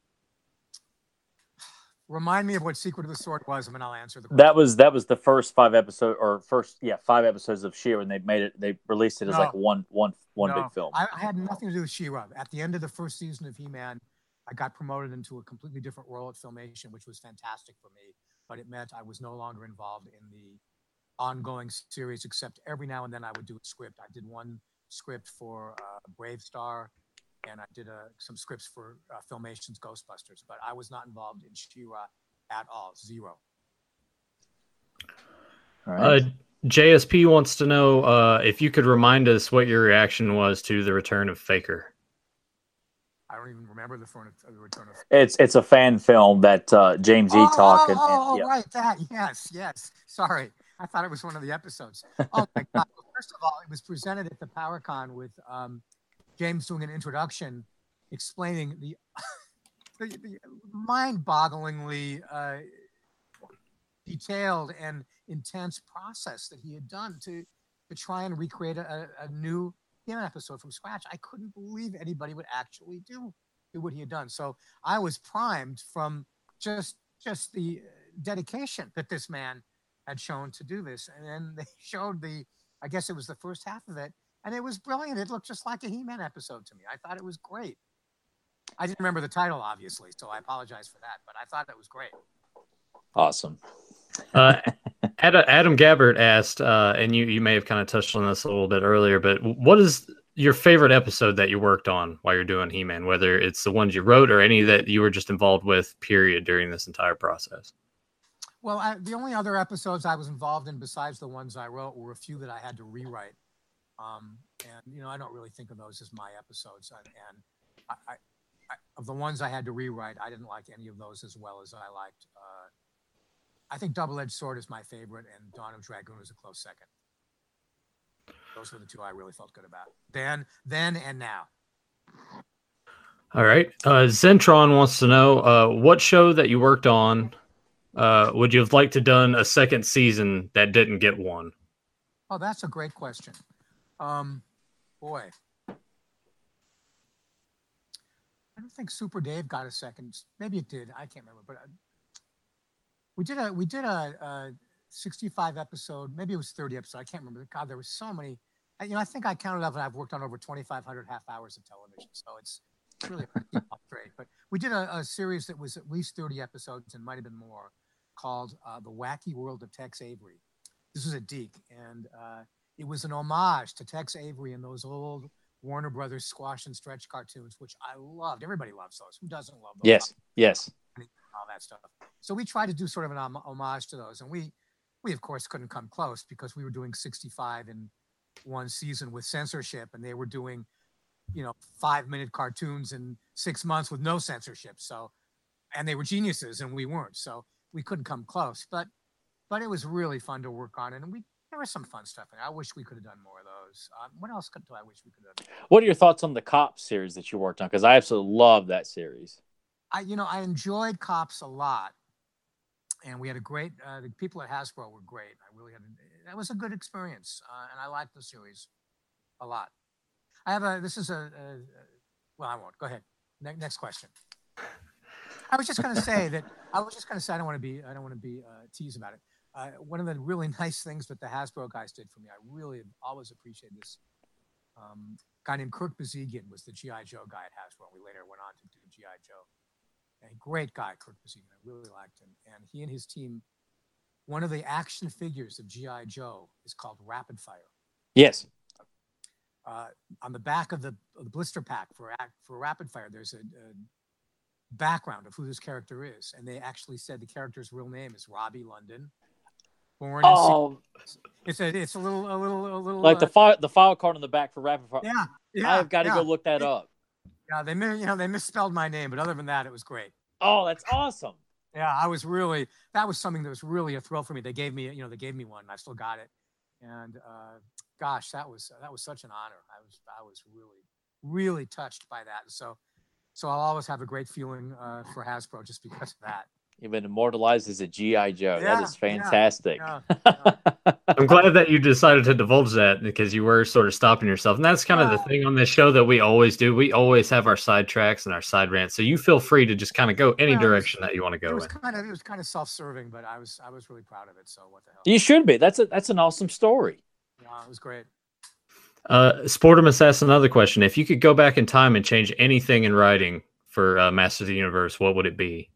Remind me of what Secret of the Sword was, and then I'll answer the question. That was that was the first five episode or first yeah five episodes of She-Ra, and they made it. They released it as no, like one one one no, big film. I, I had nothing to do with She-Ra. At the end of the first season of He-Man, I got promoted into a completely different role at Filmation, which was fantastic for me. But it meant I was no longer involved in the ongoing series, except every now and then I would do a script. I did one script for uh, Brave Star, and I did uh, some scripts for uh, Filmation's Ghostbusters, but I was not involved in She-Ra at all, zero. All right. Uh, J S P wants to know uh, if you could remind us what your reaction was to the return of Faker. I don't even remember the return of, the return of It's it's a fan film that uh, James E. Oh, talk. And, oh, and, yeah. oh, right, that, yes, yes. Sorry, I thought it was one of the episodes. Oh my God! Well, first of all, it was presented at the PowerCon with um, James doing an introduction, explaining the the, the mind-bogglingly uh, detailed and intense process that he had done to to try and recreate a, a new He-Man episode from scratch. I couldn't believe anybody would actually do, do what he had done. So I was primed from just just the dedication that this man had shown to do this. And then they showed the, I guess it was the first half of it, and it was brilliant. It looked just like a He-Man episode to me. I thought it was great. I didn't remember the title, obviously, so I apologize for that, but I thought it was great. Awesome. uh, Adam Gabbard asked, uh, and you, you may have kind of touched on this a little bit earlier, but what is your favorite episode that you worked on while you're doing He-Man, whether it's the ones you wrote or any that you were just involved with, period, during this entire process? Well, I, the only other episodes I was involved in besides the ones I wrote were a few that I had to rewrite. Um, and, you know, I don't really think of those as my episodes. And, and I, I, I, of the ones I had to rewrite, I didn't like any of those as well as I liked. Uh, I think Double-Edged Sword is my favorite, and Dawn of Dragoon is a close second. Those were the two I really felt good about. Then, then, and now. All right. Uh, Zentron wants to know uh, what show that you worked on uh, would you have liked to done a second season that didn't get one? Oh, that's a great question. Um, boy. I don't think Super Dave got a second. Maybe it did. I can't remember. But uh, we did a we did a, a sixty-five episode. Maybe it was thirty episodes. I can't remember. God, there were so many. I, you know, I think I counted up, and I've worked on over twenty-five hundred half hours of television. So it's really a pretty upgrade. But we did a, a series that was at least thirty episodes and might have been more, called uh, The Wacky World of Tex Avery. This was a Deke, and uh, it was an homage to Tex Avery and those old Warner Brothers squash and stretch cartoons, which I loved. Everybody loves those. Who doesn't love those? Yes, yes. All that stuff. So we tried to do sort of an hom- homage to those, and we, we of course couldn't come close because we were doing sixty-five in one season with censorship, and they were doing, you know, five-minute cartoons in six months with no censorship. So, and they were geniuses, and we weren't. So we couldn't come close. But, but it was really fun to work on, and we. There was some fun stuff in it. I wish we could have done more of those. Um, what else could do I wish we could have done? What are your thoughts on the Cops series that you worked on? Because I absolutely love that series. I, you know, I enjoyed Cops a lot, and we had a great. Uh, the people at Hasbro were great. I really had. A, that was a good experience, uh, and I liked the series a lot. I have a. This is a. a, a well, I won't. Go ahead. Ne- next question. I was just going to say that. I was just going to say I don't want to be. I don't want to be uh, tease about it. Uh, one of the really nice things that the Hasbro guys did for me, I really always appreciate this. Um, guy named Kirk Bazigian was the G I. Joe guy at Hasbro. We later went on to do G I. Joe. A great guy, Kirk Bazigian. I really liked him. And he and his team, one of the action figures of G I. Joe is called Rapid Fire. Yes. Uh, on the back of the, of the blister pack for for Rapid Fire, there's a, a background of who this character is. And they actually said the character's real name is Robbie London. Born oh, it's a it's a little a little a little like uh, the file the file card on the back for Rapid Fire. Yeah, yeah. I've got to yeah. go look that up. Yeah, they you know they misspelled my name, but other than that, it was great. Oh, that's awesome. Yeah, I was really that was something that was really a thrill for me. They gave me you know they gave me one, and I still got it. And uh, gosh, that was that was such an honor. I was I was really really touched by that. So so I'll always have a great feeling uh, for Hasbro just because of that. You've been immortalized as a G I. Joe. Yeah, that is fantastic. Yeah, yeah, yeah. I'm glad that you decided to divulge that because you were sort of stopping yourself. And that's kind of the thing on this show that we always do. We always have our side tracks and our side rants. So you feel free to just kind of go any Well, direction that you want to go It was with. kind of it was kind of self-serving, but I was I was really proud of it. So what the hell? You should be. That's a that's an awesome story. Yeah, it was great. Uh, Sportimus asked another question. If you could go back in time and change anything in writing for uh, Masters of the Universe, what would it be?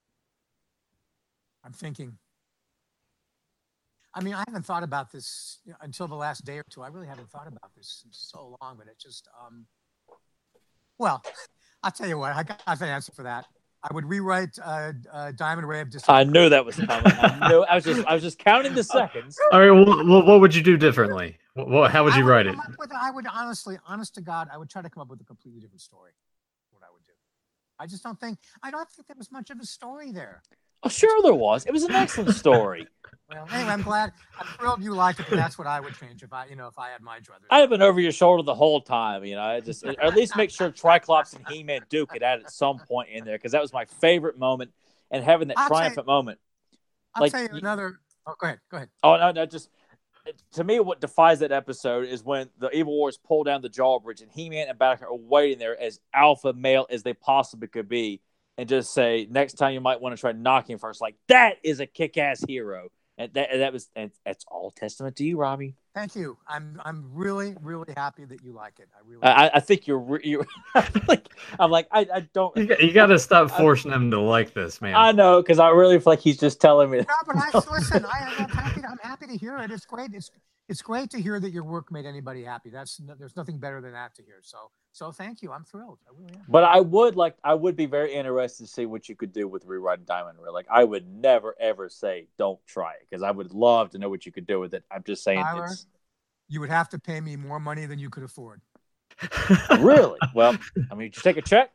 I'm thinking. I mean, I haven't thought about this you know, until the last day or two. I really haven't thought about this in so long, but it just, um, well, I'll tell you what, I got the answer for that. I would rewrite uh, uh, Diamond Ray of Disappearance. I knew that was coming. I knew. I was just I was just counting the seconds. All right. Well, well what would you do differently? What, how would you I would write it? come up with- I would honestly, honest to God, I would try to come up with a completely different story. What I would do. I just don't think, I don't think there was much of a story there. Oh, sure there was. It was an excellent story. Well, anyway, I'm glad, I'm thrilled you liked it, but that's what I would change if I, you know, if I had my druthers. I have been over your shoulder the whole time. You know, I just or at least make sure Triclops and He-Man Duke had added at some point in there because that was my favorite moment, and having that I'll triumphant moment. I'll like tell you another. Oh, go ahead. Go ahead. Oh no, no, just to me, what defies that episode is when the Evil Warriors pull down the drawbridge and He-Man and Battlecat are waiting there as alpha male as they possibly could be, and just say, "Next time you might want to try knocking first." Like that is a kick-ass hero, and that and that was and that's all testament to you, Robbie. Thank you. I'm I'm really really happy that you like it. I really. I, I think you're you. like I'm like I, I don't. You, you got to stop forcing I, him to like this, man. I know because I really feel like he's just telling me. No, but I listen. I, I'm happy. To, I'm happy to hear it. It's great. It's it's great to hear that your work made anybody happy. That's there's nothing better than that to hear. So so thank you. I'm thrilled. I really am. But I would like I would be very interested to see what you could do with rewriting Diamond Ray. Like I would never ever say don't try it because I would love to know what you could do with it. I'm just saying Tyler, it's. You would have to pay me more money than you could afford. Really? Well, I mean, just take a check.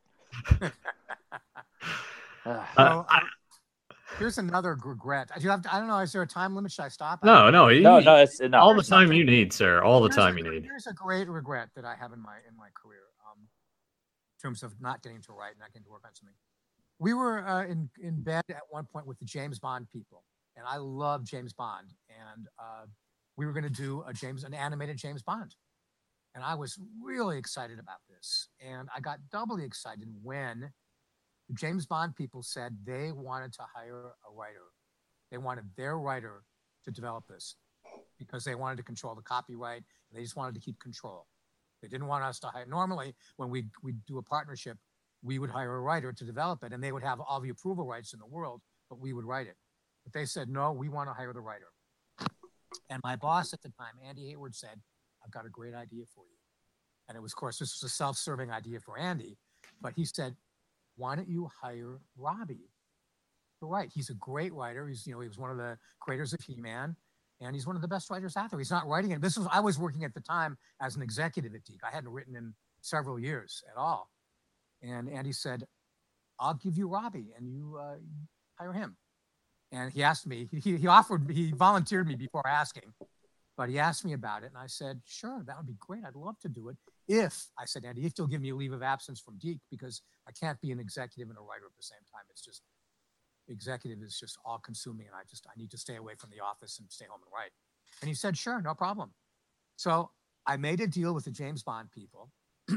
uh, so, I, here's another regret. Do you have to, I don't know. Is there a time limit? Should I stop? No, no, you, no, no. It's no. all the time you need, sir. All the time a, you need. Here's a great regret that I have in my in my career, um, in terms of not getting to write, not getting to work on something. We were uh, in in bed at one point with the James Bond people, and I love James Bond, and. Uh, We were going to do a James, an animated James Bond. And I was really excited about this. And I got doubly excited when the James Bond people said they wanted to hire a writer. They wanted their writer to develop this because they wanted to control the copyright. And they just wanted to keep control. They didn't want us to hire. Normally, when we we do a partnership, we would hire a writer to develop it, and they would have all the approval rights in the world, but we would write it. But they said, no, we want to hire the writer. And my boss at the time, Andy Hayward, said, I've got a great idea for you. And it was, of course, this was a self-serving idea for Andy. But he said, why don't you hire Robbie to write? He's a great writer. He's, you know, he was one of the creators of He-Man. And he's one of the best writers out there. He's not writing it. This was, I was working at the time as an executive at Deke. I hadn't written in several years at all. And Andy said, I'll give you Robbie and you uh, hire him. And he asked me, he, he offered, he volunteered me before asking, but he asked me about it. And I said, sure, that would be great. I'd love to do it. If, I said, Andy, if you'll give me a leave of absence from Deke, because I can't be an executive and a writer at the same time. It's just, executive is just all consuming. And I just, I need to stay away from the office and stay home and write. And he said, sure, no problem. So I made a deal with the James Bond people.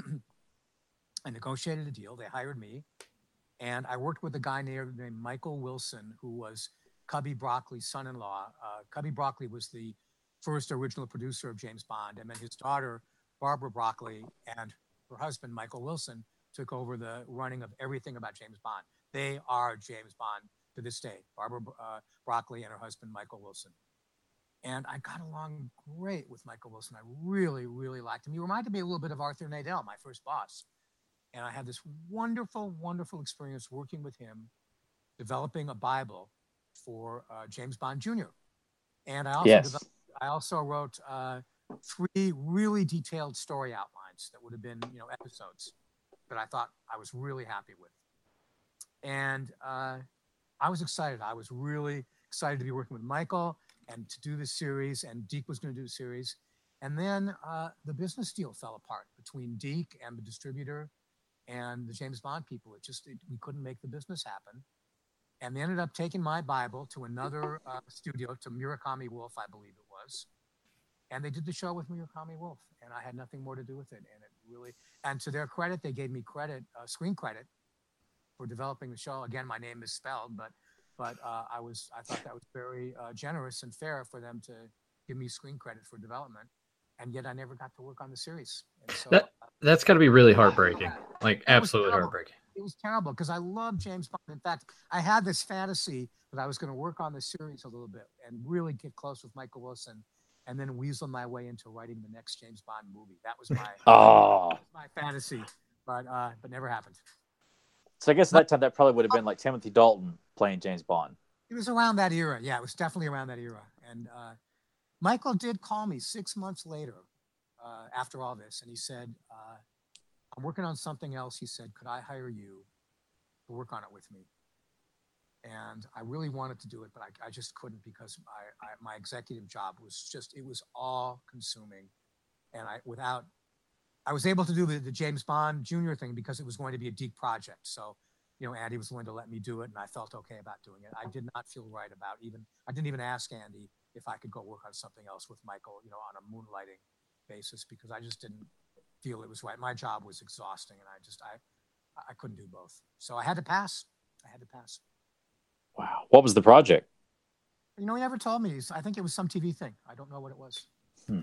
I negotiated a deal. They hired me. And I worked with a guy named Michael Wilson, who was Cubby Broccoli's son-in-law. Uh, Cubby Broccoli was the first original producer of James Bond. And then his daughter, Barbara Broccoli, and her husband, Michael Wilson, took over the running of everything about James Bond. They are James Bond to this day, Barbara uh, Broccoli and her husband, Michael Wilson. And I got along great with Michael Wilson. I really, really liked him. He reminded me a little bit of Arthur Nadell, my first boss. And I had this wonderful, wonderful experience working with him, developing a Bible for uh, James Bond Junior And I also, yes. developed, I also wrote uh, three really detailed story outlines that would have been, you know, episodes that I thought I was really happy with. And uh, I was excited. I was really excited to be working with Michael and to do this series, and Deke was going to do the series. And then uh, the business deal fell apart between Deke and the distributor and the James Bond people. It just, it, we couldn't make the business happen. And they ended up taking my Bible to another uh, studio, to Murakami Wolf, I believe it was. And they did the show with Murakami Wolf, and I had nothing more to do with it. And it really, and to their credit, they gave me credit, uh, screen credit, for developing the show. Again, my name is spelled, but but uh, I was I thought that was very uh, generous and fair for them to give me screen credit for development. And yet I never got to work on the series. And so that, that's got to be really heartbreaking, like absolutely terrible. heartbreaking. It was terrible because I love James Bond. In fact, I had this fantasy that I was going to work on the series a little bit and really get close with Michael Wilson, and then weasel my way into writing the next James Bond movie. That was my oh. that was my fantasy, but uh, but never happened. So I guess at that time that probably would have been like Timothy Dalton playing James Bond. It was around that era. Yeah, it was definitely around that era. And uh, Michael did call me six months later uh, after all this, and he said, uh, I'm working on something else. He said, could I hire you to work on it with me? And I really wanted to do it, but I, I just couldn't because I, I, my executive job was just, it was all consuming. And I, without, I was able to do the, the James Bond Junior thing because it was going to be a Deke project. So you know, Andy was willing to let me do it, and I felt okay about doing it. I did not feel right about even. I didn't even ask Andy if I could go work on something else with Michael, you know, on a moonlighting basis, because I just didn't feel it was right. My job was exhausting, and I just I I couldn't do both. So I had to pass. I had to pass. Wow. What was the project? You know, he never told me. I think it was some T V thing. I don't know what it was. Hmm.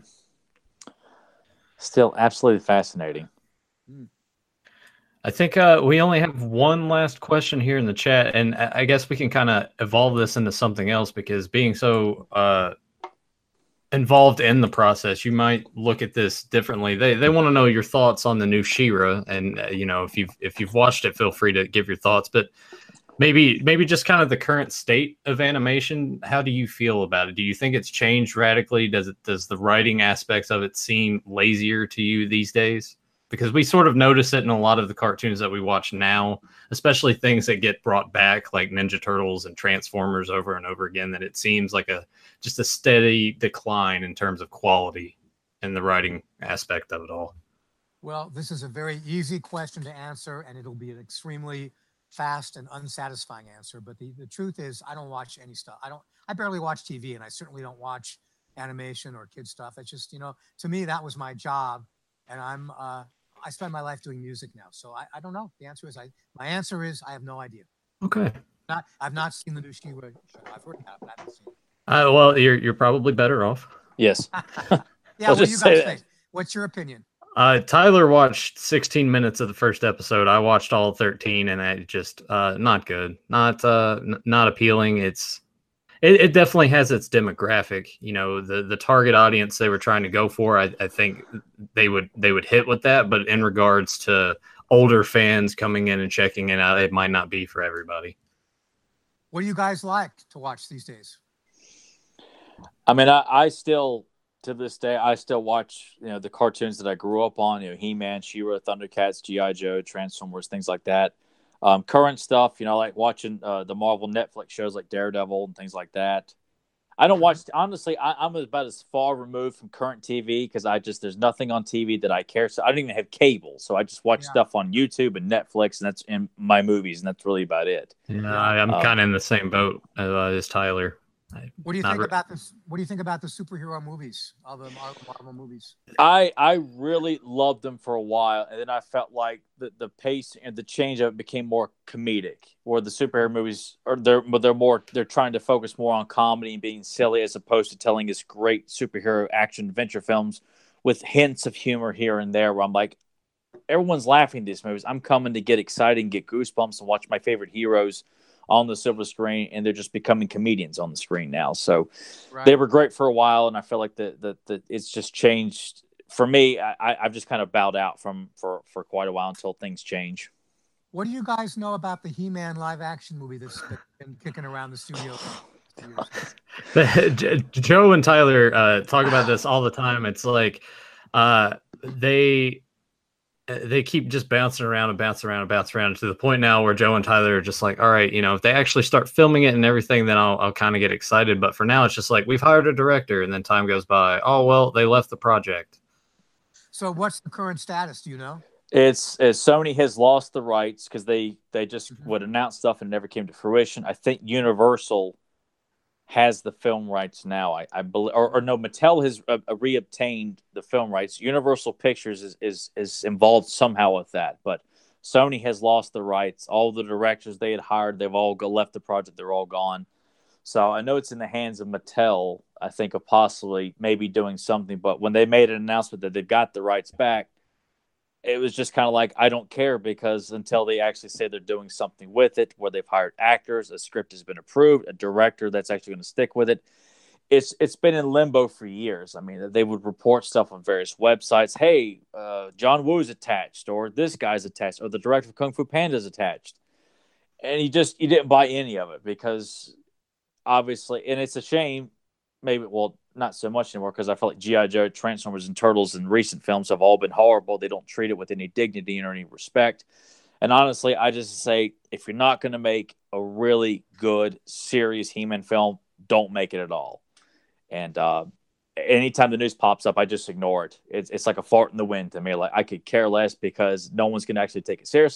Still absolutely fascinating. Hmm. I think uh, we only have one last question here in the chat, and I guess we can kind of evolve this into something else, because being so uh, involved in the process, you might look at this differently. They they want to know your thoughts on the new She-Ra, and uh, you know, if you've if you've watched it, feel free to give your thoughts. But maybe maybe just kind of the current state of animation. How do you feel about it? Do you think it's changed radically? Does it does the writing aspects of it seem lazier to you these days? Because we sort of notice it in a lot of the cartoons that we watch now, especially things that get brought back like Ninja Turtles and Transformers over and over again, that it seems like a just a steady decline in terms of quality and the writing aspect of it all. Well, this is a very easy question to answer, and it'll be an extremely fast and unsatisfying answer. But the, the truth is, I don't watch any stuff. I don't, I barely watch T V, and I certainly don't watch animation or kid stuff. It's just, you know, to me, that was my job. And I'm, uh, I spend my life doing music now. So I, I don't know. The answer is, I, my answer is, I have no idea. Okay. Not, I've not seen the new She-Ra show. I've heard about it, but I haven't seen it. Uh, well, you're, you're probably better off. Yes. Yeah. What do you guys think? What's your opinion? Uh, Tyler watched sixteen minutes of the first episode. I watched all thirteen, and it just uh, not good, not uh, n- not appealing. It's it, it definitely has its demographic. You know, the the target audience they were trying to go for. I, I think they would they would hit with that. But in regards to older fans coming in and checking it out, it might not be for everybody. What do you guys like to watch these days? I mean, I, I still. To this day, I still watch, you know, the cartoons that I grew up on, you know, He-Man, She-Ra, Thundercats, G I. Joe, Transformers, things like that. Um, current stuff, you know, like watching uh, the Marvel Netflix shows like Daredevil and things like that. I don't watch, honestly, I, I'm about as far removed from current T V because I just, there's nothing on T V that I care. So I don't even have cable. So I just watch yeah. stuff on YouTube and Netflix, and that's in my movies, and that's really about it. Yeah, yeah. I'm um, kind of in the same boat uh, as Tyler. What do you think re- about this? What do you think about the superhero movies, all the Marvel, Marvel movies? I I really loved them for a while, and then I felt like the, the pace and the change of it became more comedic. Where the superhero movies are they're they're more they're trying to focus more on comedy and being silly as opposed to telling us great superhero action adventure films with hints of humor here and there. Where I'm like, everyone's laughing at these movies. I'm coming to get excited and get goosebumps and watch my favorite heroes on the silver screen, and they're just becoming comedians on the screen now. So right. They were great for a while, and I feel like that the, the, it's just changed for me. I, I've just kind of bowed out from for, for quite a while until things change. What do you guys know about the He-Man live action movie that's been kicking around the studio? Joe and Tyler uh, talk about this all the time. It's like uh, they they keep just bouncing around and bouncing around and bouncing around to the point now where Joe and Tyler are just like, all right, you know, if they actually start filming it and everything, then I'll, I'll kind of get excited. But for now, it's just like, we've hired a director, and then time goes by. Oh, well, they left the project. So what's the current status? Do you know? It's, it's Sony has lost the rights because they, they just mm-hmm. would announce stuff and never came to fruition. I think Universal has the film rights now. I, I believe, or, or no, Mattel has uh, reobtained the film rights. Universal Pictures is, is is involved somehow with that, but Sony has lost the rights. All the directors they had hired, they've all go, left the project. They're all gone. So I know it's in the hands of Mattel. I think of possibly maybe doing something, but when they made an announcement that they've got the rights back, it was just kind of like, I don't care, because until they actually say they're doing something with it, where they've hired actors, a script has been approved, a director that's actually going to stick with it, it's it's been in limbo for years. I mean, they would report stuff on various websites. Hey, uh, John Woo's attached, or this guy's attached, or the director of Kung Fu Panda is attached. And you just, you didn't buy any of it because obviously, and it's a shame, maybe, well, not so much anymore, because I feel like G I. Joe, Transformers, and Turtles in recent films have all been horrible. They don't treat it with any dignity or any respect. And honestly, I just say, if you're not going to make a really good, serious He-Man film, don't make it at all. And uh, anytime the news pops up, I just ignore it. It's, it's like a fart in the wind to me. Like, I could care less, because no one's going to actually take it seriously.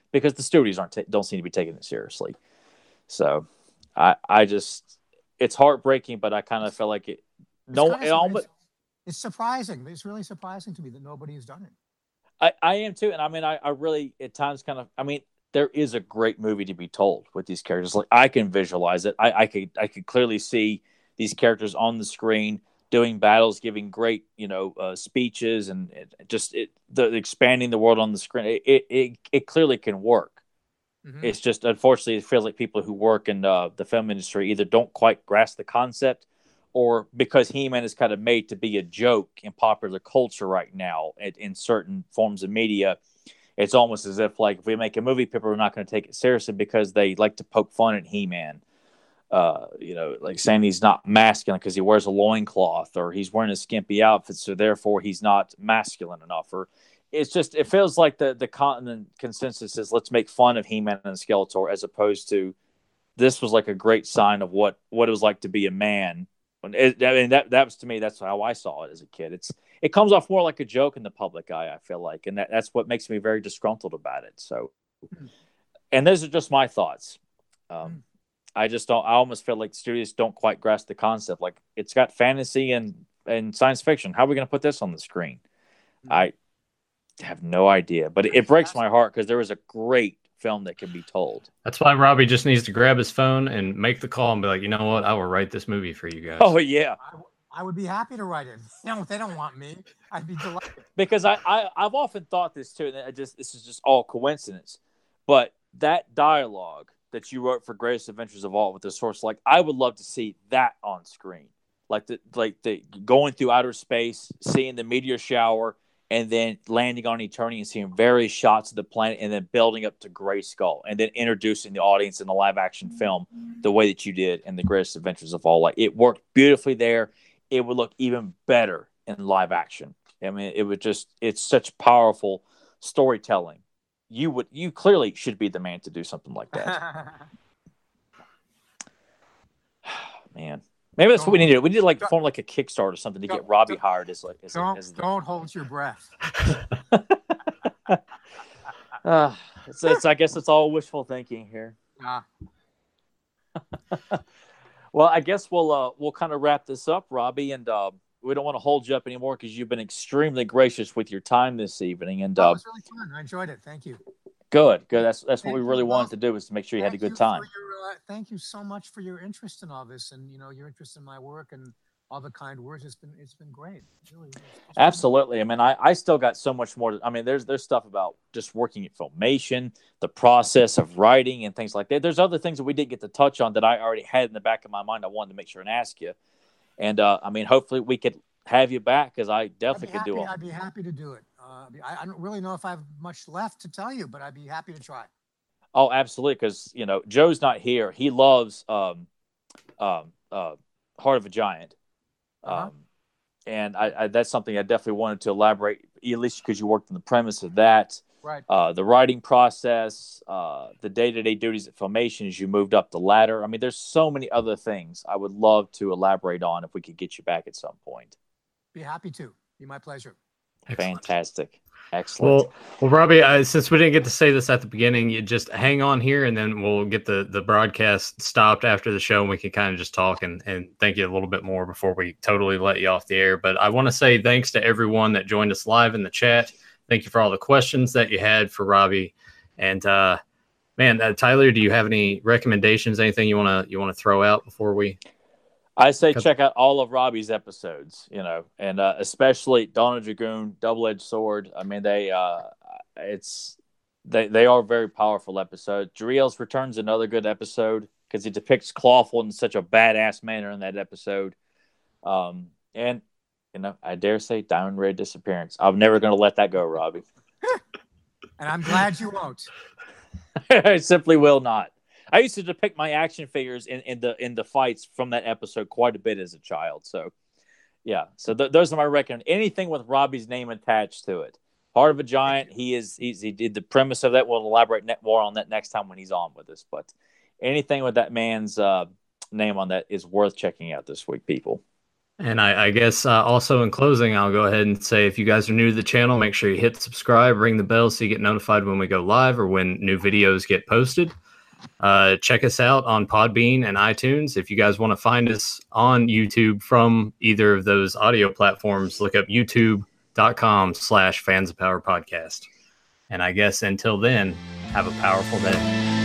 because the studios aren't ta- don't seem to be taking it seriously. So I I just it's heartbreaking, but I kind of feel like it. No, It's, it almost. it's, it's surprising. It's really surprising to me that nobody has done it. I, I am too, and I mean, I, I really at times kind of. I mean, there is a great movie to be told with these characters. Like I can visualize it. I, I could I could clearly see these characters on the screen doing battles, giving great you know uh, speeches, and it, just it, the expanding the world on the screen. It it it, it clearly can work. Mm-hmm. It's just unfortunately it feels like people who work in uh, the film industry either don't quite grasp the concept, or because He-Man is kind of made to be a joke in popular culture right now in, in certain forms of media, it's almost as if, like, if we make a movie, people are not going to take it seriously because they like to poke fun at He-Man. Uh, you know, like saying he's not masculine because he wears a loincloth, or he's wearing a skimpy outfit, so therefore he's not masculine enough. Or it's just, it feels like the, the continent consensus is let's make fun of He-Man and Skeletor, as opposed to this was like a great sign of what, what it was like to be a man. It, I mean, that that was to me. That's how I saw it as a kid. It's it comes off more like a joke in the public eye, I feel like, and that, that's what makes me very disgruntled about it. So, and those are just my thoughts. Um, I just don't. I almost feel like studios don't quite grasp the concept. Like it's got fantasy and and science fiction. How are we going to put this on the screen? Mm-hmm. I have no idea, but it, it breaks my heart because there was a great film that can be told. That's why Robbie just needs to grab his phone and make the call and be like, you know what, I will write this movie for you guys. Oh yeah, I, I would be happy to write it. You know, if they don't want me, I'd be delighted. Because I, I I've often thought this too, and I just this is just all coincidence, but that dialogue that you wrote for Greatest Adventures of All with the source, like I would love to see that on screen, like the like the going through outer space, seeing the meteor shower, and then landing on Eternia and seeing various shots of the planet, and then building up to Grayskull, and then introducing the audience in the live-action film the way that you did in The Greatest Adventures of All. Like, it worked beautifully there. It would look even better in live action. I mean, it would just, it's such powerful storytelling. You would, you clearly should be the man to do something like that. Man. Maybe that's don't, what we need to do. We need to like form like a Kickstarter or something to get Robbie hired as like as don't, as the... don't hold your breath. uh, it's, it's, I guess it's all wishful thinking here. Uh. Well, I guess we'll uh, we'll kind of wrap this up, Robbie, and uh, we don't want to hold you up anymore because you've been extremely gracious with your time this evening. And uh, it was really fun. I enjoyed it. Thank you. Good, good. That's that's thank what we really you. wanted to do, is to make sure you thank had a good you time. Your, uh, thank you so much for your interest in all this, and you know your interest in my work and all the kind words. It's been it's been great. It's really, it's Absolutely. I mean, I, I still got so much more. To, I mean, there's there's stuff about just working at Filmation, the process of writing and things like that. There's other things that we didn't get to touch on that I already had in the back of my mind. I wanted to make sure and ask you. And uh, I mean, hopefully we could have you back, because I definitely could happy, do it. I'd be happy to do it. Uh, I, I don't really know if I have much left to tell you, but I'd be happy to try. Oh, absolutely. Because, you know, Joe's not here. He loves um, um, uh, Heart of a Giant. Uh-huh. Um, and I, I, that's something I definitely wanted to elaborate, at least because you worked on the premise of that. Right. Uh, the writing process, uh, the day-to-day duties at Filmation as you moved up the ladder. I mean, there's so many other things I would love to elaborate on if we could get you back at some point. Be happy to. Be my pleasure. Excellent. Fantastic. Excellent. Well, well, Robbie, uh, since we didn't get to say this at the beginning, you just hang on here, and then we'll get the, the broadcast stopped after the show, and we can kind of just talk and, and thank you a little bit more before we totally let you off the air. But I want to say thanks to everyone that joined us live in the chat. Thank you for all the questions that you had for Robbie. And uh, man, uh, Tyler, do you have any recommendations? Anything you want to you want to throw out before we? I say check out all of Robbie's episodes, you know, and uh, especially Dawn of Dragoon, Double-Edged Sword. I mean, they uh, it's they they are very powerful episodes. Jariel's Return's another good episode because he depicts Clawful in such a badass manner in that episode. Um, and you know, I dare say Diamond Red Disappearance. I'm never going to let that go, Robbie. And I'm glad you won't. I simply will not. I used to depict my action figures in, in the in the fights from that episode quite a bit as a child. So, yeah. So th- those are my recommend. Anything with Robbie's name attached to it. Heart of a Giant. He is he's, he did the premise of that. We'll elaborate net more on that next time when he's on with us. But anything with that man's uh, name on that is worth checking out this week, people. And I, I guess uh, also in closing, I'll go ahead and say if you guys are new to the channel, make sure you hit subscribe, ring the bell so you get notified when we go live or when new videos get posted. Uh, check us out on Podbean and iTunes. If you guys want to find us on YouTube from either of those audio platforms, look up youtube.com slash Fans of Power Podcast. And I guess until then, have a powerful day.